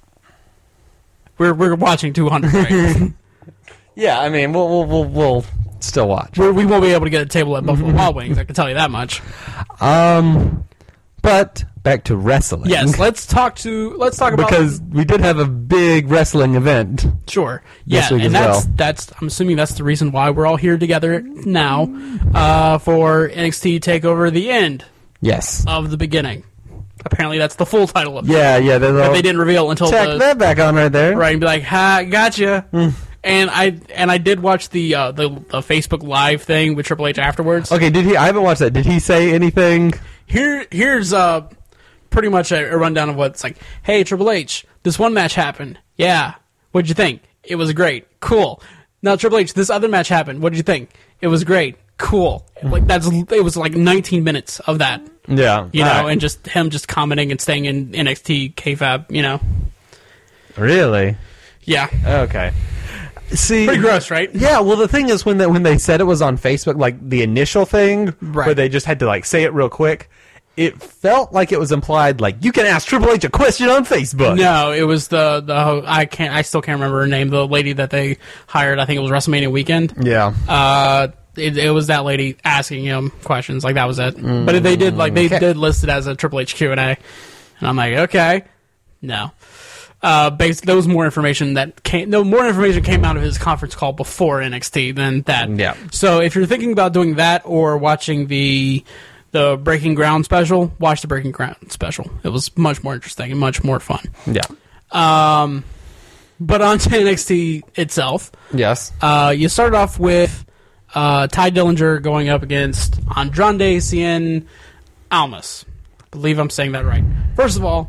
we're we're watching two hundred. Right? Yeah, I mean, we'll we'll we'll, we'll still watch. we're, we won't be able to get a table at Buffalo Wild Wings. I can tell you that much. Um, but back to wrestling. Yes, let's talk to let's talk about because we did have a big wrestling event. sure. this Yeah, week and as that's well. that's I'm assuming that's the reason why we're all here together now uh, for N X T Takeover: The End Yes. of the Beginning. Apparently, that's the full title of it. Yeah, yeah. They, That they didn't reveal until tack the that back on right there. right and be like, "Ha, gotcha." And I and I did watch the uh, the, the Facebook Live thing with Triple H afterwards. Okay, did he? I haven't watched that. Did he say anything? Here here's uh pretty much a, a rundown of what's like. Hey, Triple H, this one match happened. Yeah, what'd you think? It was great. Cool. Now, Triple H, this other match happened. What did you think? It was great. Cool. Like that's it was like nineteen minutes of that. Yeah. You know, All right. and just him just commenting and staying in N X T K-Fab. You know. Really? Yeah. Okay. See, Pretty gross, right? Yeah, well, the thing is, when they, when they said it was on Facebook, like the initial thing, Right. where they just had to like say it real quick, it felt like it was implied, like you can ask Triple H a question on Facebook. No, it was the the I can't I still can't remember her name. The lady that they hired, I think it was WrestleMania weekend. Yeah. Uh, it, it was that lady asking him questions. Like that was it. But they did like they okay. did list it as a Triple H Q and A, and I'm like, okay, no. Uh, based there was more information that came. No more information came out of his conference call before N X T than that. Yeah. So if you're thinking about doing that or watching the the Breaking Ground special, watch the Breaking Ground special. It was much more interesting and much more fun. Yeah. Um, but on to N X T itself. Yes. Uh, you start off with uh, Ty Dillinger going up against Andrade Cien Almas. I believe I'm saying that right. First of all,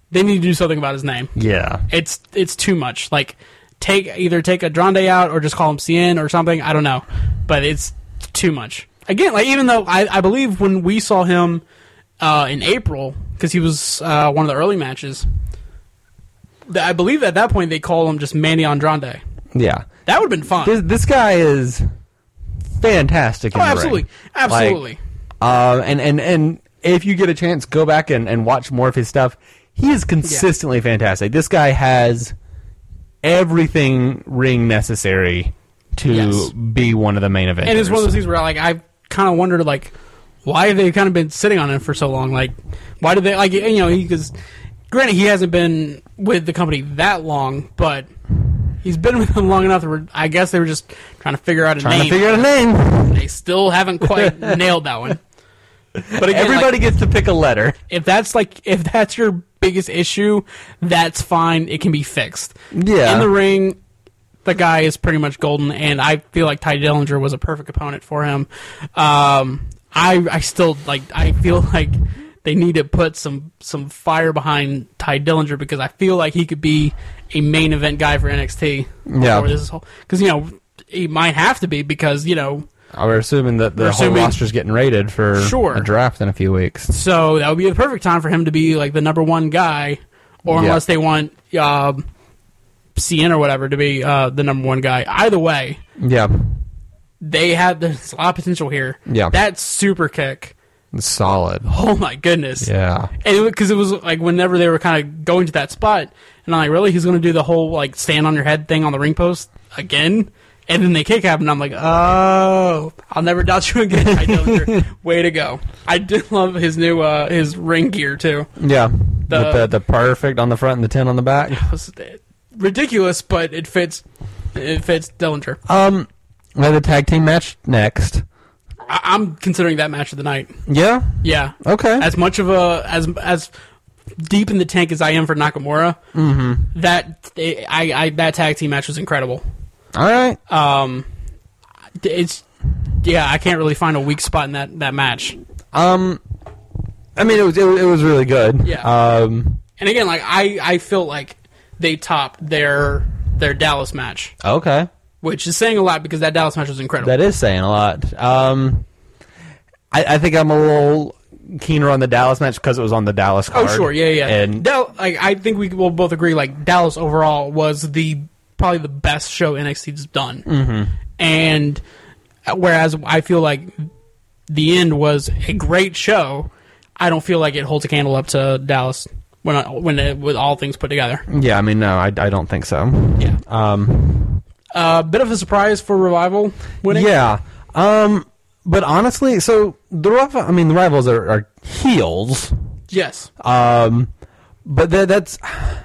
they need to do something about his name. Yeah. It's it's too much. Like, take either take Andrade out or just call him Cien or something. I don't know, but it's too much. Again, like even though I, I believe when we saw him uh, in April, because he was uh, one of the early matches, th- I believe at that point they called him just Manny Andrade. Yeah. That would have been fun. This, this guy is fantastic in oh, the absolutely, ring. absolutely. Like, uh, and and and if you get a chance, go back and, and watch more of his stuff. He is consistently yeah. fantastic. This guy has everything ring necessary to yes. be one of the main events. And it's one of those things where like I kind of wondered like why have they kind of been sitting on him for so long? Like why did they like you know because granted he hasn't been with the company that long, but he's been with them long enough that we're, I guess they were just trying to figure out a trying name. Trying to figure out a name. They still haven't quite nailed that one. But again, everybody like, gets to pick a letter. If that's like if that's your biggest issue, that's fine. It can be fixed. Yeah. In the ring, the guy is pretty much golden, and I feel like Ty Dillinger was a perfect opponent for him. Um, I I still like I feel like they need to put some some fire behind Ty Dillinger because I feel like he could be a main event guy for N X T. Yeah. Because you know he might have to be because you know. We're assuming that the whole assuming, roster's getting rated for sure. a draft in a few weeks. So that would be the perfect time for him to be like the number one guy, or yeah. unless they want uh, Cien or whatever to be uh, the number one guy. Either way, yeah, they have there's a lot of potential here. Yeah, that super kick, it's solid. Oh my goodness. Yeah, and because it, it was like whenever they were kind of going to that spot, and I'm like, really, he's going to do the whole like stand on your head thing on the ring post again. And then the kick happened. I'm like, oh, I'll never doubt you again, Ty Dillinger. Way to go! I did love his new uh, his ring gear too. Yeah, the, with the the perfect on the front and the ten on the back. It was ridiculous, but it fits. It fits Dillinger. Um, we have the tag team match next. I, I'm considering that match of the night. Yeah. Yeah. Okay. As much of a as as deep in the tank as I am for Nakamura, mm-hmm. that I, I that tag team match was incredible. All right. Um, it's yeah. I can't really find a weak spot in that, that match. Um, I mean, it was it, it was really good. Yeah. Um, and again, like I, I feel like they topped their their Dallas match. Okay. Which is saying a lot because that Dallas match was incredible. That is saying a lot. Um, I, I think I'm a little keener on the Dallas match because it was on the Dallas card. Oh sure, yeah, yeah. And Dal- like I think we will both agree. Like Dallas overall was the probably the best show N X T's done. Mm-hmm. And whereas I feel like the end was a great show, I don't feel like it holds a candle up to Dallas when when it, with all things put together. Yeah, I mean, no, I, I don't think so. Yeah. Um, a uh, bit of a surprise for Revival winning. Yeah. Um, but honestly, so the I mean the Rivals are, are heels. Yes. Um, but th- that's.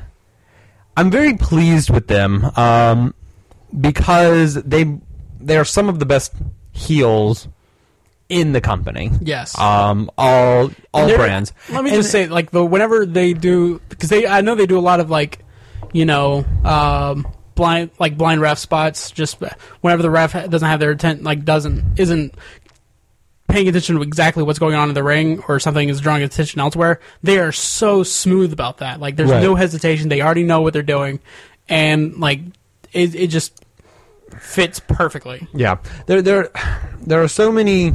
I'm very pleased with them um, because they they are some of the best heels in the company. Yes. Um, all all brands. Let me and, just say, like the whenever they do, because they I know they do a lot of like, you know, um, blind like blind ref spots. Just whenever the ref doesn't have their intent, like doesn't isn't paying attention to exactly what's going on in the ring or something is drawing attention elsewhere, they are so smooth about that. Like there's right. no hesitation. They already know what they're doing, and like it, it just fits perfectly. Yeah, there there there are so many.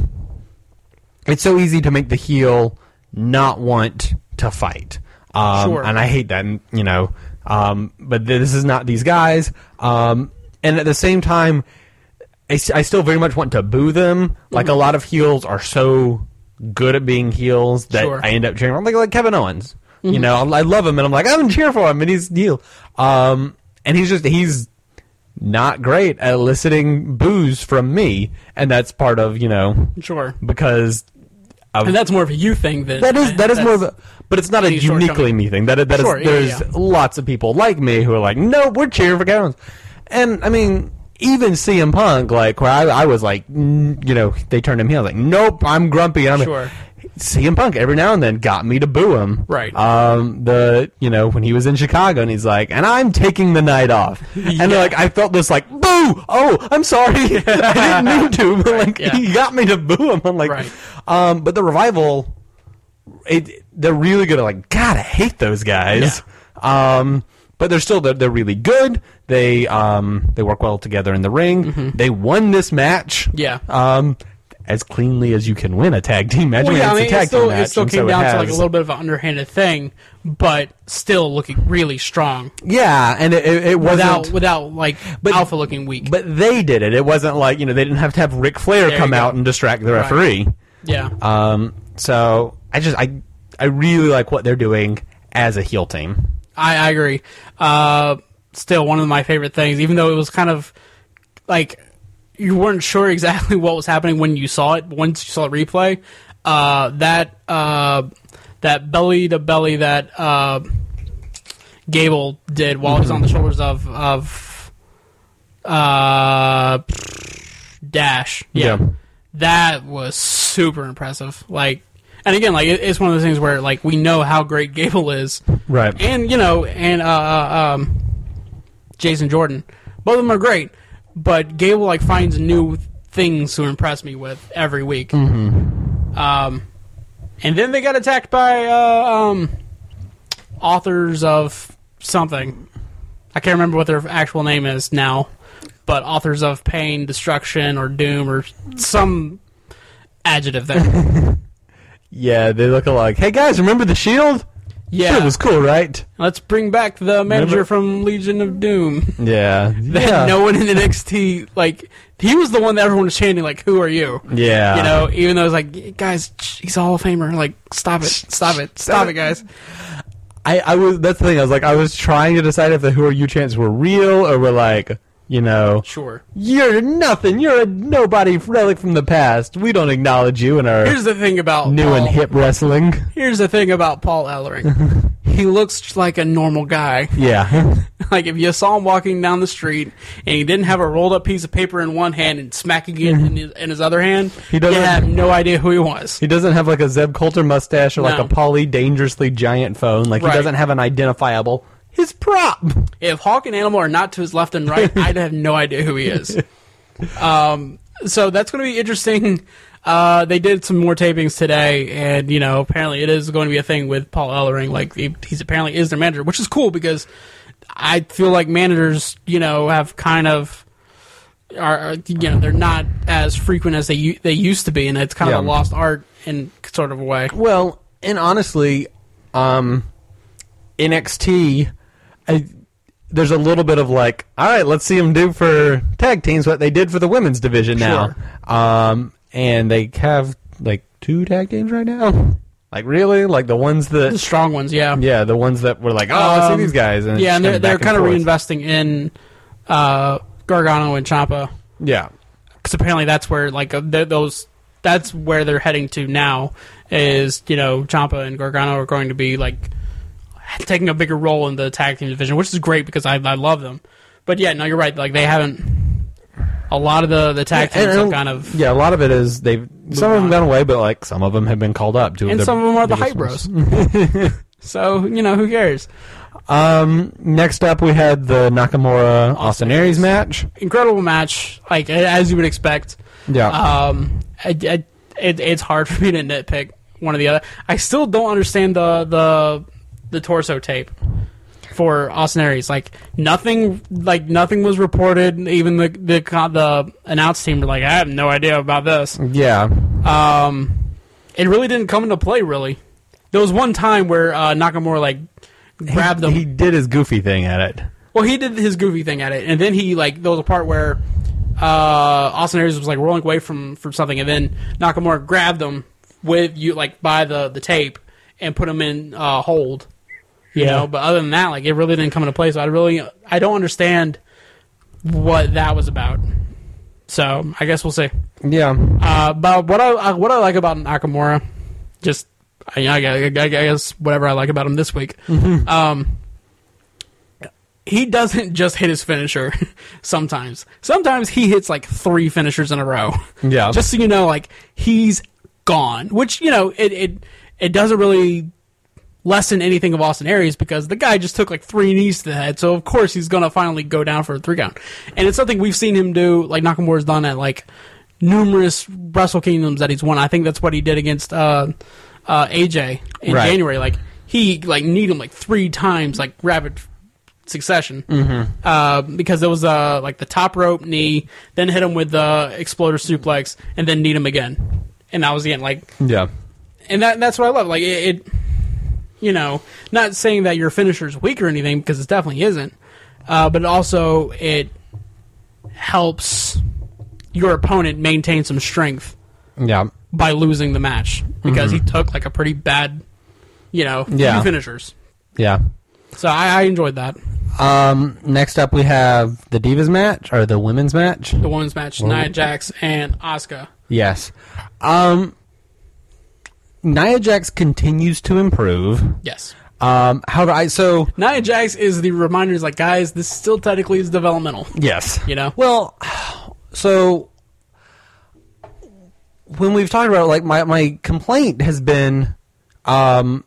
It's so easy to make the heel not want to fight, um, sure. and I hate that. You know, um, but this is not these guys, um, and at the same time. I, I still very much want to boo them. Like, mm-hmm. a lot of heels are so good at being heels that sure. I end up cheering for. Like, like Kevin Owens. Mm-hmm. You know, I love him, and I'm like, I'm cheering for him, and he's heel. Um, and he's just, he's not great at eliciting boos from me, and that's part of, you know. Sure. Because. Of, and that's more of a you thing than. That is, that is more of a. But it's not a uniquely me thing. That, that sure, is, yeah, there's yeah. lots of people like me who are like, no, we're cheering for Kevin Owens. And, I mean. Even C M Punk, like, where I, I was like, mm, you know, they turned him heel. I was like, nope, I'm grumpy. And I'm sure. like, C M Punk every now and then got me to boo him. Right. Um, the, you know, when he was in Chicago and he's like, and I'm taking the night off. yeah. And like, I felt this like, boo! Oh, I'm sorry. I didn't mean to, but like, yeah. he got me to boo him. I'm like, right. um, but the Revival it, they're really good at, like, God, I hate those guys. Yeah. Um, but they're still, they're, they're really good. They um, they work well together in the ring. Mm-hmm. They won this match. Yeah. Um, as cleanly as you can win a tag team match. Well, yeah, I mean, it's a tag it still, team match, it still came so down has, to like a little bit of an underhanded thing, but still looking really strong. Yeah, and it, it, it wasn't without without like but, Alpha looking weak. But they did it. It wasn't like, you know, they didn't have to have Ric Flair there come out and distract the referee. Right. Yeah. Um. So I just I I really like what they're doing as a heel team. I, I agree. Uh, still one of my favorite things, even though it was kind of like you weren't sure exactly what was happening when you saw it. Once you saw the replay, uh, that uh, that belly to belly that uh, Gable did while mm-hmm. he was on the shoulders of of uh, Dash, yeah, yeah, that was super impressive. Like, and again, like it, it's one of those things where like we know how great Gable is, right? And you know, and uh, um, Jason Jordan, both of them are great. But Gable like finds new things to impress me with every week. Mm-hmm. Um, and then they got attacked by uh, um, authors of something. I can't remember what their actual name is now, but authors of pain, destruction, or doom, or some adjective there. Yeah, they look alike. Hey guys, remember the Shield? Yeah, it was cool, right? Let's bring back the manager Remember? from Legion of Doom. Yeah, yeah. No one in N X T, like, he was the one that everyone was chanting, like, "Who are you?" Yeah, you know, even though it's like, guys, he's a Hall of Famer. Like, stop it, stop it, stop it, guys. I, I was. That's the thing. I was like, I was trying to decide if the "Who are you" chants were real or were like, you know, sure, you're nothing. You're a nobody relic from the past. We don't acknowledge you in our. Here's the thing about new Paul. and hip wrestling. Here's the thing about Paul Ellering. He looks like a normal guy. Yeah. Like if you saw him walking down the street and he didn't have a rolled up piece of paper in one hand and smacking it in his, in his other hand, he doesn't, you have no idea who he was. He doesn't have like a Zeb Coulter mustache or like no. a Pauly dangerously giant phone. Like right. he doesn't have an identifiable. His prop. If Hawk and Animal are not to his left and right, I'd have no idea who he is. Um, so that's going to be interesting. Uh, they did some more tapings today, and you know, apparently it is going to be a thing with Paul Ellering. Like he, he's apparently is their manager, which is cool because I feel like managers, you know, have kind of are you know they're not as frequent as they they used to be, and it's kind yeah. of a lost art in sort of a way. Well, and honestly, um, N X T. I, there's a little bit of like, all right, let's see them do for tag teams what they did for the women's division now. Sure. Um, and they have like two tag teams right now. Like really, like the ones that the strong ones, yeah, yeah, the ones that were like, oh, um, let's see these guys, and yeah, and they're they're kind of forth. reinvesting in uh, Gargano and Ciampa. Yeah, because apparently that's where like uh, those that's where they're heading to now. Is you know Ciampa and Gargano are going to be like taking a bigger role in the tag team division, which is great because I I love them. But yeah, no, you're right. Like they haven't. A lot of the, the tag teams have kind of yeah. A lot of it is they've some of them gone away, but like some of them have been called up. To and some of them are the hype bros. So you know who cares. Um, next up, we had the Nakamura Austin Aries match. Incredible match, like as you would expect. Yeah. Um, I, I, it, it's hard for me to nitpick one or the other. I still don't understand the the the torso tape for Austin Aries. Like nothing, like nothing was reported. Even the the the announce team were like, I have no idea about this. Yeah. Um, it really didn't come into play. Really, there was one time where uh, Nakamura like grabbed he, them. He did his goofy thing at it. Well, he did his goofy thing at it, and then he like there was a part where uh, Austin Aries was like rolling away from from something, and then Nakamura grabbed him with you like by the the tape and put him in uh, hold. You yeah. know, but other than that, like it really didn't come into play. So I really, I don't understand what that was about. So I guess we'll see. Yeah. Uh, but what I what I like about Nakamura, just I, I, I guess whatever I like about him this week, mm-hmm. um, he doesn't just hit his finisher. Sometimes, sometimes he hits like three finishers in a row. Yeah. Just so you know, like he's gone. Which you know, it it it doesn't really lessen anything of Austin Aries because the guy just took like three knees to the head, so of course he's gonna finally go down for a three count. And it's something we've seen him do, like Nakamura's done at like numerous Wrestle Kingdoms that he's won. I think that's what he did against uh, uh, A J in Right. January. Like he like kneed him like three times, like rapid succession, Mm-hmm. uh, because there was uh, like the top rope knee, then hit him with the exploder suplex, and then kneed him again, and that was the end. Like, Yeah. and that that's what I love. Like it, it you know, not saying that your finisher's weak or anything, because it definitely isn't, uh, but also it helps your opponent maintain some strength Yeah. by losing the match, because he took like a pretty bad, you know, Yeah. few finishers. Yeah. So I, I enjoyed that. Um, next up, we have the Divas match, or the women's match. The women's match, Nia Jax and Asuka. Yes. Um, Nia Jax continues to improve. Yes. Um, how do I... So... Nia Jax is the reminder, is like, guys, this still technically is developmental. Yes. You know? Well, so... When we've talked about it, like, my, my complaint has been... Um,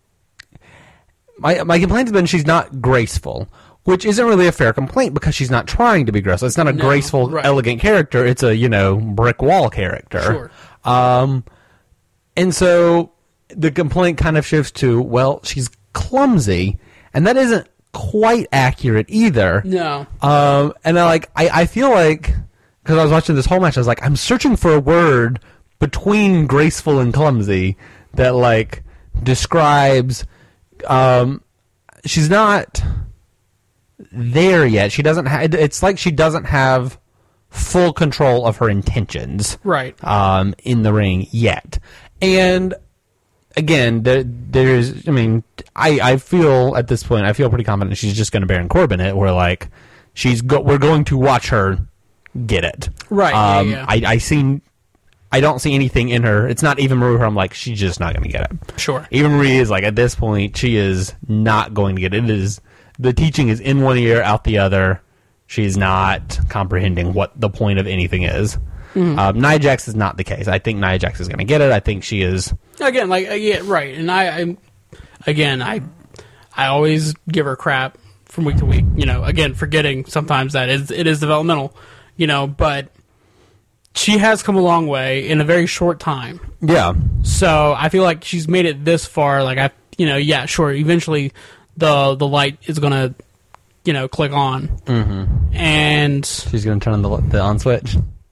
my, my complaint has been she's not graceful. Which isn't really a fair complaint, because she's not trying to be graceful. It's not a No, graceful, right. elegant character. It's a, you know, brick wall character. Sure. Um, and so the complaint kind of shifts to, well, she's clumsy, and that isn't quite accurate either. No. Um, and I like, I, I feel like, because I was watching this whole match, I was like, I'm searching for a word between graceful and clumsy that like describes. Um, she's not there yet. She doesn't have. It's like she doesn't have full control of her intentions. Right. Um, in the ring yet, and again, there, there's. I mean, I, I feel at this point, I feel pretty confident she's just going to Baron Corbin it. Where like she's go, we're going to watch her get it. Right. Yeah, Um, yeah. I I seen. I don't see anything in her. It's not even Marie. I'm like, she's just not going to get it. Sure. Even Marie is like, at this point, she is not going to get it. It is the teaching is in one ear, out the other. She's not comprehending what the point of anything is. Mm-hmm. Um, Nia Jax is not the case. I think Nia Jax is going to get it. I think she is. Again, like, uh, yeah, right. And I, I, again, I, I always give her crap from week to week. You know, again, forgetting sometimes that is it is developmental. You know, but she has come a long way in a very short time. Yeah. So I feel like she's made it this far. Like I, you know, yeah, sure. Eventually, the the light is gonna, you know, click on, Mm-hmm. and She's going to turn on the, the on switch.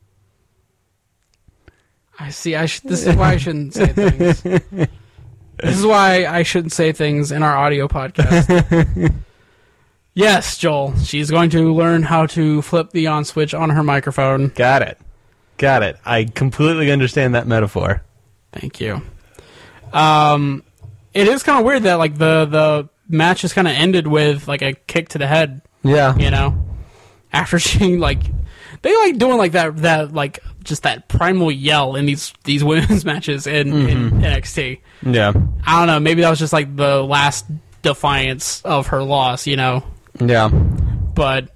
I see. I sh- this is why I shouldn't say things. This is why I shouldn't say things in our audio podcast. Yes, Joel. She's going to learn how to flip the on switch on her microphone. Got it. Got it. I completely understand that metaphor. Thank you. Um, it is kind of weird that like the the match just kind of ended with like a kick to the head. Yeah. You know, after she like they like doing like that that like just that primal yell in these these women's matches in, Mm-hmm. in N X T. Yeah. I don't know. Maybe that was just like the last defiance of her loss. You know, Yeah. but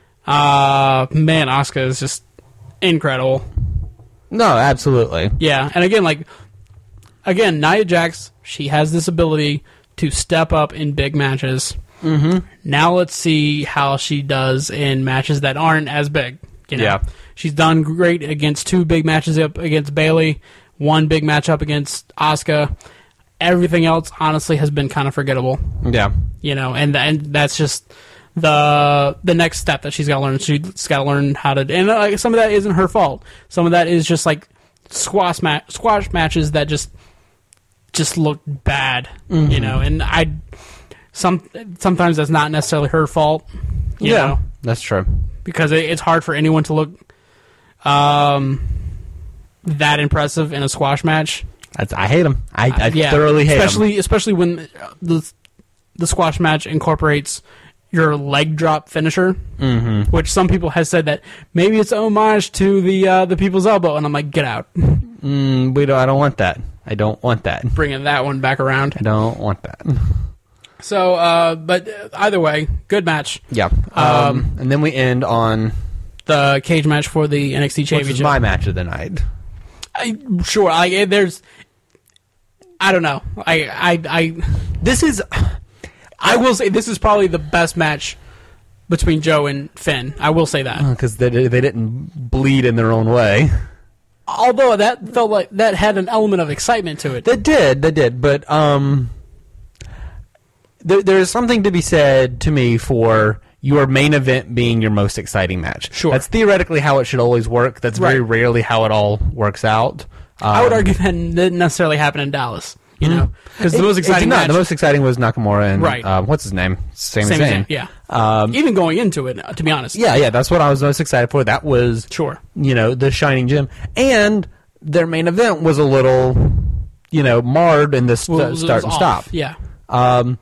uh, man, Asuka is just incredible. No, absolutely. Yeah, and again, like, again, Nia Jax, she has this ability to step up in big matches. Mm-hmm. Now let's see how she does in matches that aren't as big. You know? Yeah. She's done great against two big matches up against Bayley, one big match up against Asuka. Everything else, honestly, has been kind of forgettable. Yeah. You know, and and that's just the the next step that she's got to learn. She's got to learn how to, and uh, some of that isn't her fault. Some of that is just like squash ma- squash matches that just just look bad, Mm-hmm. you know. And I some sometimes that's not necessarily her fault, you Yeah. know, That's true. because it, it's hard for anyone to look um that impressive in a squash match. That's, I hate him. I, I Yeah, thoroughly hate especially him. especially when uh, the the squash match incorporates your leg drop finisher, Mm-hmm. which some people have said that maybe it's homage to the uh, the people's elbow, and I'm like, get out, Mm, we don't, I don't want that. I don't want that. bringing that one back around. I don't want that. So, uh, but either way, good match. Yeah. Um, and then we end on The cage match for the N X T which is Championship. my match of the night. I, sure, I there's, I don't know, I I I This is I will say this is probably the best match between Joe and Finn. I will say that. because they they didn't bleed in their own way. Although that felt like that had an element of excitement to it. That did, that did, but um, there, there's something to be said to me for your main event being your most exciting match. Sure. That's theoretically how it should always work. That's very Right. rarely how it all works out. Um, I would argue that didn't necessarily happen in Dallas, you know, because the it- most it exciting did not. match, The most exciting was Nakamura and Right. uh, what's his name? Sami same Zayn. as yeah. Um, Even going into it, to be honest, yeah, yeah, that's what I was most excited for. That was, sure, you know, the shining gem. And their main event was a little, you know, marred in this Well, st- it was start and off. stop. Yeah, Um,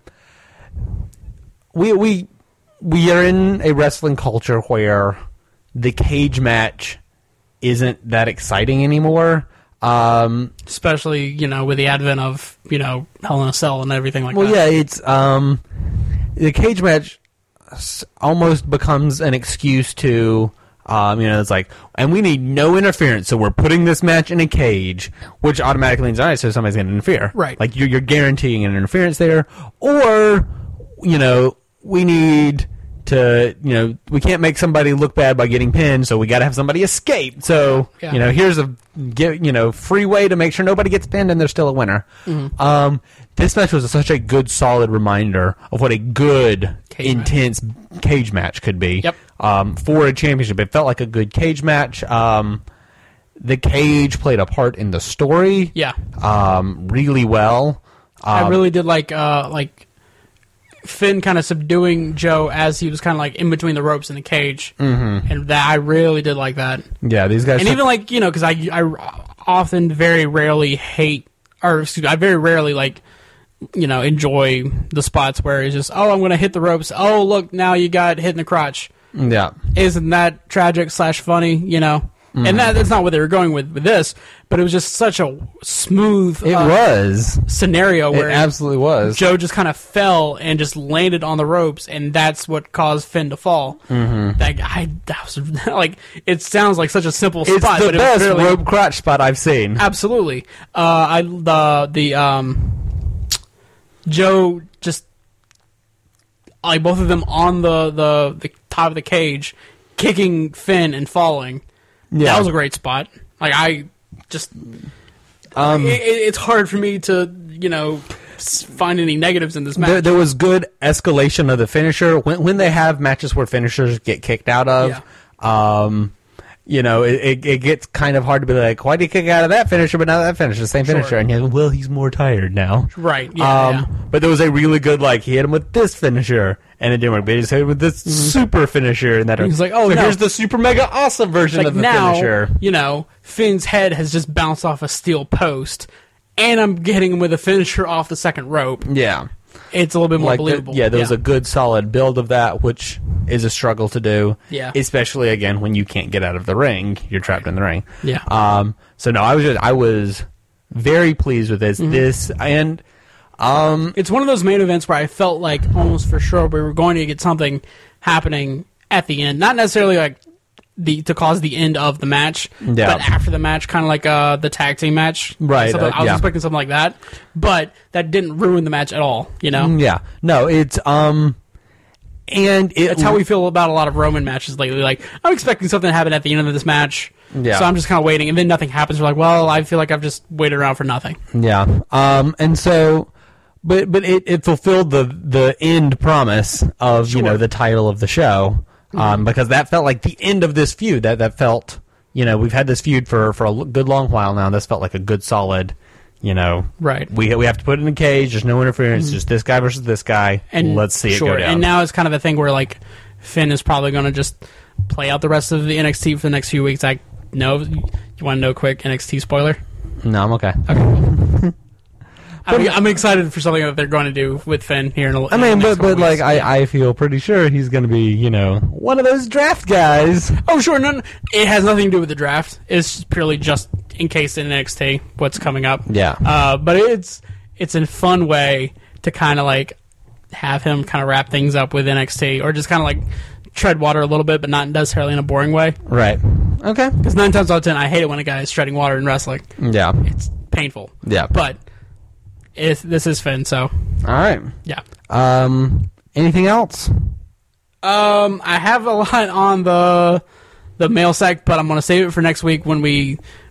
we we we are in a wrestling culture where the cage match isn't that exciting anymore. Um, especially you know with the advent of you know Hell in a Cell and everything like well, that. yeah, it's um, the cage match s- almost becomes an excuse to. Um, you know, it's like, and we need no interference, so we're putting this match in a cage, which automatically means, all right, so somebody's going to interfere. Right. Like, you're, you're guaranteeing an interference there. Or, you know, we need to, you know, we can't make somebody look bad by getting pinned, so we got to have somebody escape. So, Yeah. you know, here's a, get, you know, free way to make sure nobody gets pinned and they're still a winner. Mm-hmm. Um, this match was such a good, solid reminder of what a good, Cage intense cage match could be. Yep. Um, for a championship. It felt like a good cage match. Um, the cage played a part in the story. Yeah. Um, really well. Um, I really did like uh like Finn kind of subduing Joe as he was kind of like in between the ropes in the cage, mm-hmm. and that I really did like that. Yeah, these guys. And even like you know because I I often very rarely hate or excuse me, I very rarely like you know enjoy the spots where it's just oh I'm gonna hit the ropes, oh look now you got hit in the crotch. yeah. Isn't that tragic slash funny, you know? Mm-hmm. And that, that's not what they were going with with this, but it was just such a smooth It uh, was. scenario It where absolutely was. Joe just kind of fell and just landed on the ropes, and that's what caused Finn to fall. Mm-hmm. That I that was like it sounds like such a simple It's spot, the but best it was really, rope crotch spot I've seen. absolutely. Uh, I the the um Joe just like both of them on the, the, the top of the cage, kicking Finn and falling. Yeah. That was a great spot. Like I just, Um, it, it's hard for me to you know s- find any negatives in this match. There, there was good escalation of the finisher when when they have matches where finishers get kicked out of. Um, you know, it, it it gets kind of hard to be like, why did he kick out of that finisher, but not that finisher, the same Sure. finisher? And you're like, well, he's more tired now. Right, yeah, Um, yeah. But there was a really good like he hit him with this finisher, and it didn't work. But he just hit him with this super finisher, and that He's like, oh, so no. here's the super mega awesome version Like of the now, finisher. you know, Finn's head has just bounced off a steel post, and I'm getting him with a finisher off the second rope. Yeah. It's a little bit more Like the- believable. yeah, there was a good solid build of that, which is a struggle to do. Yeah. Especially again when you can't get out of the ring, you're trapped in the ring. Yeah. Um. So no, I was just I was very pleased with this. Mm-hmm. This and um. It's one of those main events where I felt like almost for sure we were going to get something happening at the end. Not necessarily like the to cause the end of the match, Yeah. but after the match, kind of like uh, the tag team match. Right, Something- uh, I was yeah. expecting something like that, but that didn't ruin the match at all. You know, Yeah. No, it's um. And it, that's how we feel about a lot of Roman matches lately. Like, I'm expecting something to happen at the end of this match, Yeah. so I'm just kind of waiting, and then nothing happens. We're like, well, I feel like I've just waited around for nothing. Yeah. Um. And so, but but it, it fulfilled the the end promise of you know Sure. the title of the show. Um. Because that felt like the end of this feud. That that felt you know we've had this feud for for a l- good long while now. And this felt like a good solid. You know. Right. We we have to put it in a cage. There's no interference. Just this guy versus this guy. And let's see sure, it go down. And now it's kind of a thing where like Finn is probably going to just play out the rest of the N X T for the next few weeks. I know you want to know a quick N X T spoiler. no, I'm okay. I'm, I'm excited for something that they're going to do with Finn here in a I mean, but but like I, I feel pretty sure he's going to be you know one of those draft guys. oh sure, no, no, it has nothing to do with the draft. It's purely just in case in N X T what's coming up. Yeah. Uh, but it's it's a fun way to kind of like have him kind of wrap things up with N X T or just kind of like tread water a little bit, but not necessarily in a boring way. Right. Okay. Because nine times out of ten, I hate it when a guy is treading water in wrestling. Yeah. It's painful. Yeah. But it's, this is Finn, so All right. yeah. Um. Anything else? Um, I have a lot on the the mail sack, but I'm going to save it for next week when we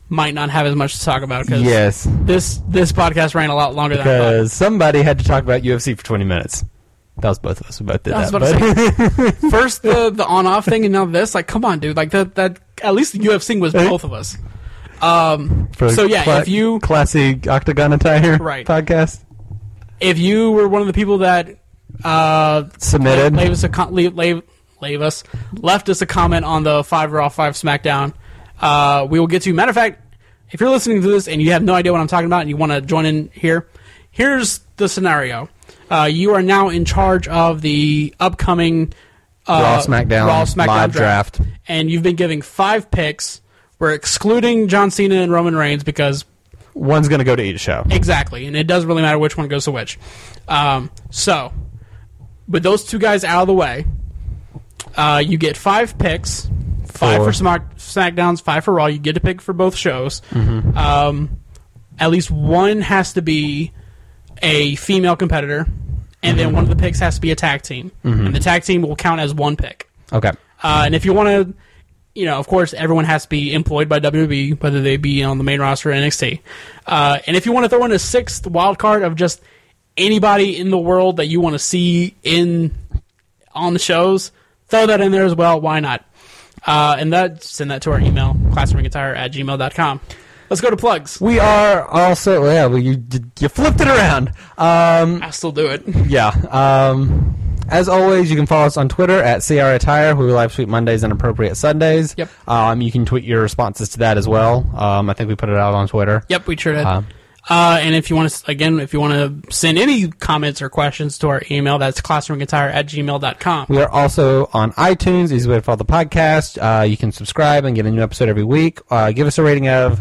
might not have as much to talk about because Yes, this this podcast ran a lot longer than I thought. because somebody had to talk about U F C for twenty minutes. That was both of us. We both did I was that. about but- to say, first the the on off thing and now this. Like, come on, dude. Like that that at least the U F C was both of us. Um. For so yeah, cla- if you classy Octagon Attire Right. podcast if you were one of the people that uh submitted. leave us a com- leave, leave, leave us left us a comment on the five Raw five SmackDown, uh, we will get to you. Matter of fact, if you're listening to this and you have no idea what I'm talking about and you want to join in here, here's the scenario. Uh, you are now in charge of the upcoming uh, Raw SmackDown, Raw SmackDown live draft. draft. And you've been giving five picks. We're excluding John Cena and Roman Reigns because One's going to go to each show. exactly, and it doesn't really matter which one goes to which. Um, so, with those two guys out of the way, uh, you get five picks. Five Four. for Smack- SmackDowns, five for Raw. You get to pick for both shows. Mm-hmm. Um, at least one has to be a female competitor, and then one of the picks has to be a tag team. Mm-hmm. And the tag team will count as one pick. Okay. Uh, and if you want to, you know, of course, everyone has to be employed by W W E, whether they be on the main roster or N X T. Uh, and if you want to throw in a sixth wild card of just anybody in the world that you want to see in on the shows, throw that in there as well. Why not? Uh, and that send that to our email, classroomguitar at gmail dot com. Let's go to plugs. We are also, yeah, well, you you flipped it around. Um, I still do it. yeah. Um, as always, you can follow us on Twitter at C R Attire, where we live tweet Mondays and Appropriate Sundays. Yep. Um, you can tweet your responses to that as well. Um, I think we put it out on Twitter. Yep, we sure did. Um, Uh, and if you want to, again, if you want to send any comments or questions to our email, that's classroomguitar at gmail dot com. We are also on iTunes. Easy way to follow the podcast. Uh, you can subscribe and get a new episode every week. Uh, give us a rating of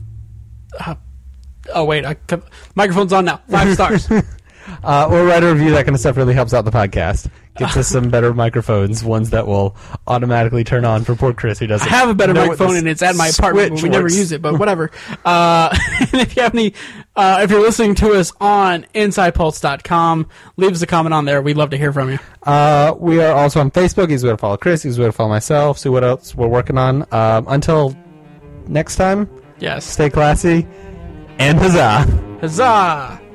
Oh, wait. I, microphone's on now. Five stars. uh, or write a review. That kind of stuff really helps out the podcast. Gets us some better microphones, ones that will automatically turn on for poor Chris, who doesn't. I have a better know what microphone, the and it's at my apartment, but switch we never works. use it, but whatever. Uh, and if you have any, uh, if you're listening to us on inside pulse dot com, leave us a comment on there. We'd love to hear from you. Uh, we are also on Facebook. Easy way to follow Chris. Easy way to follow myself. See what else we're working on. Um, until next time, Yes. stay classy and huzzah. Huzzah!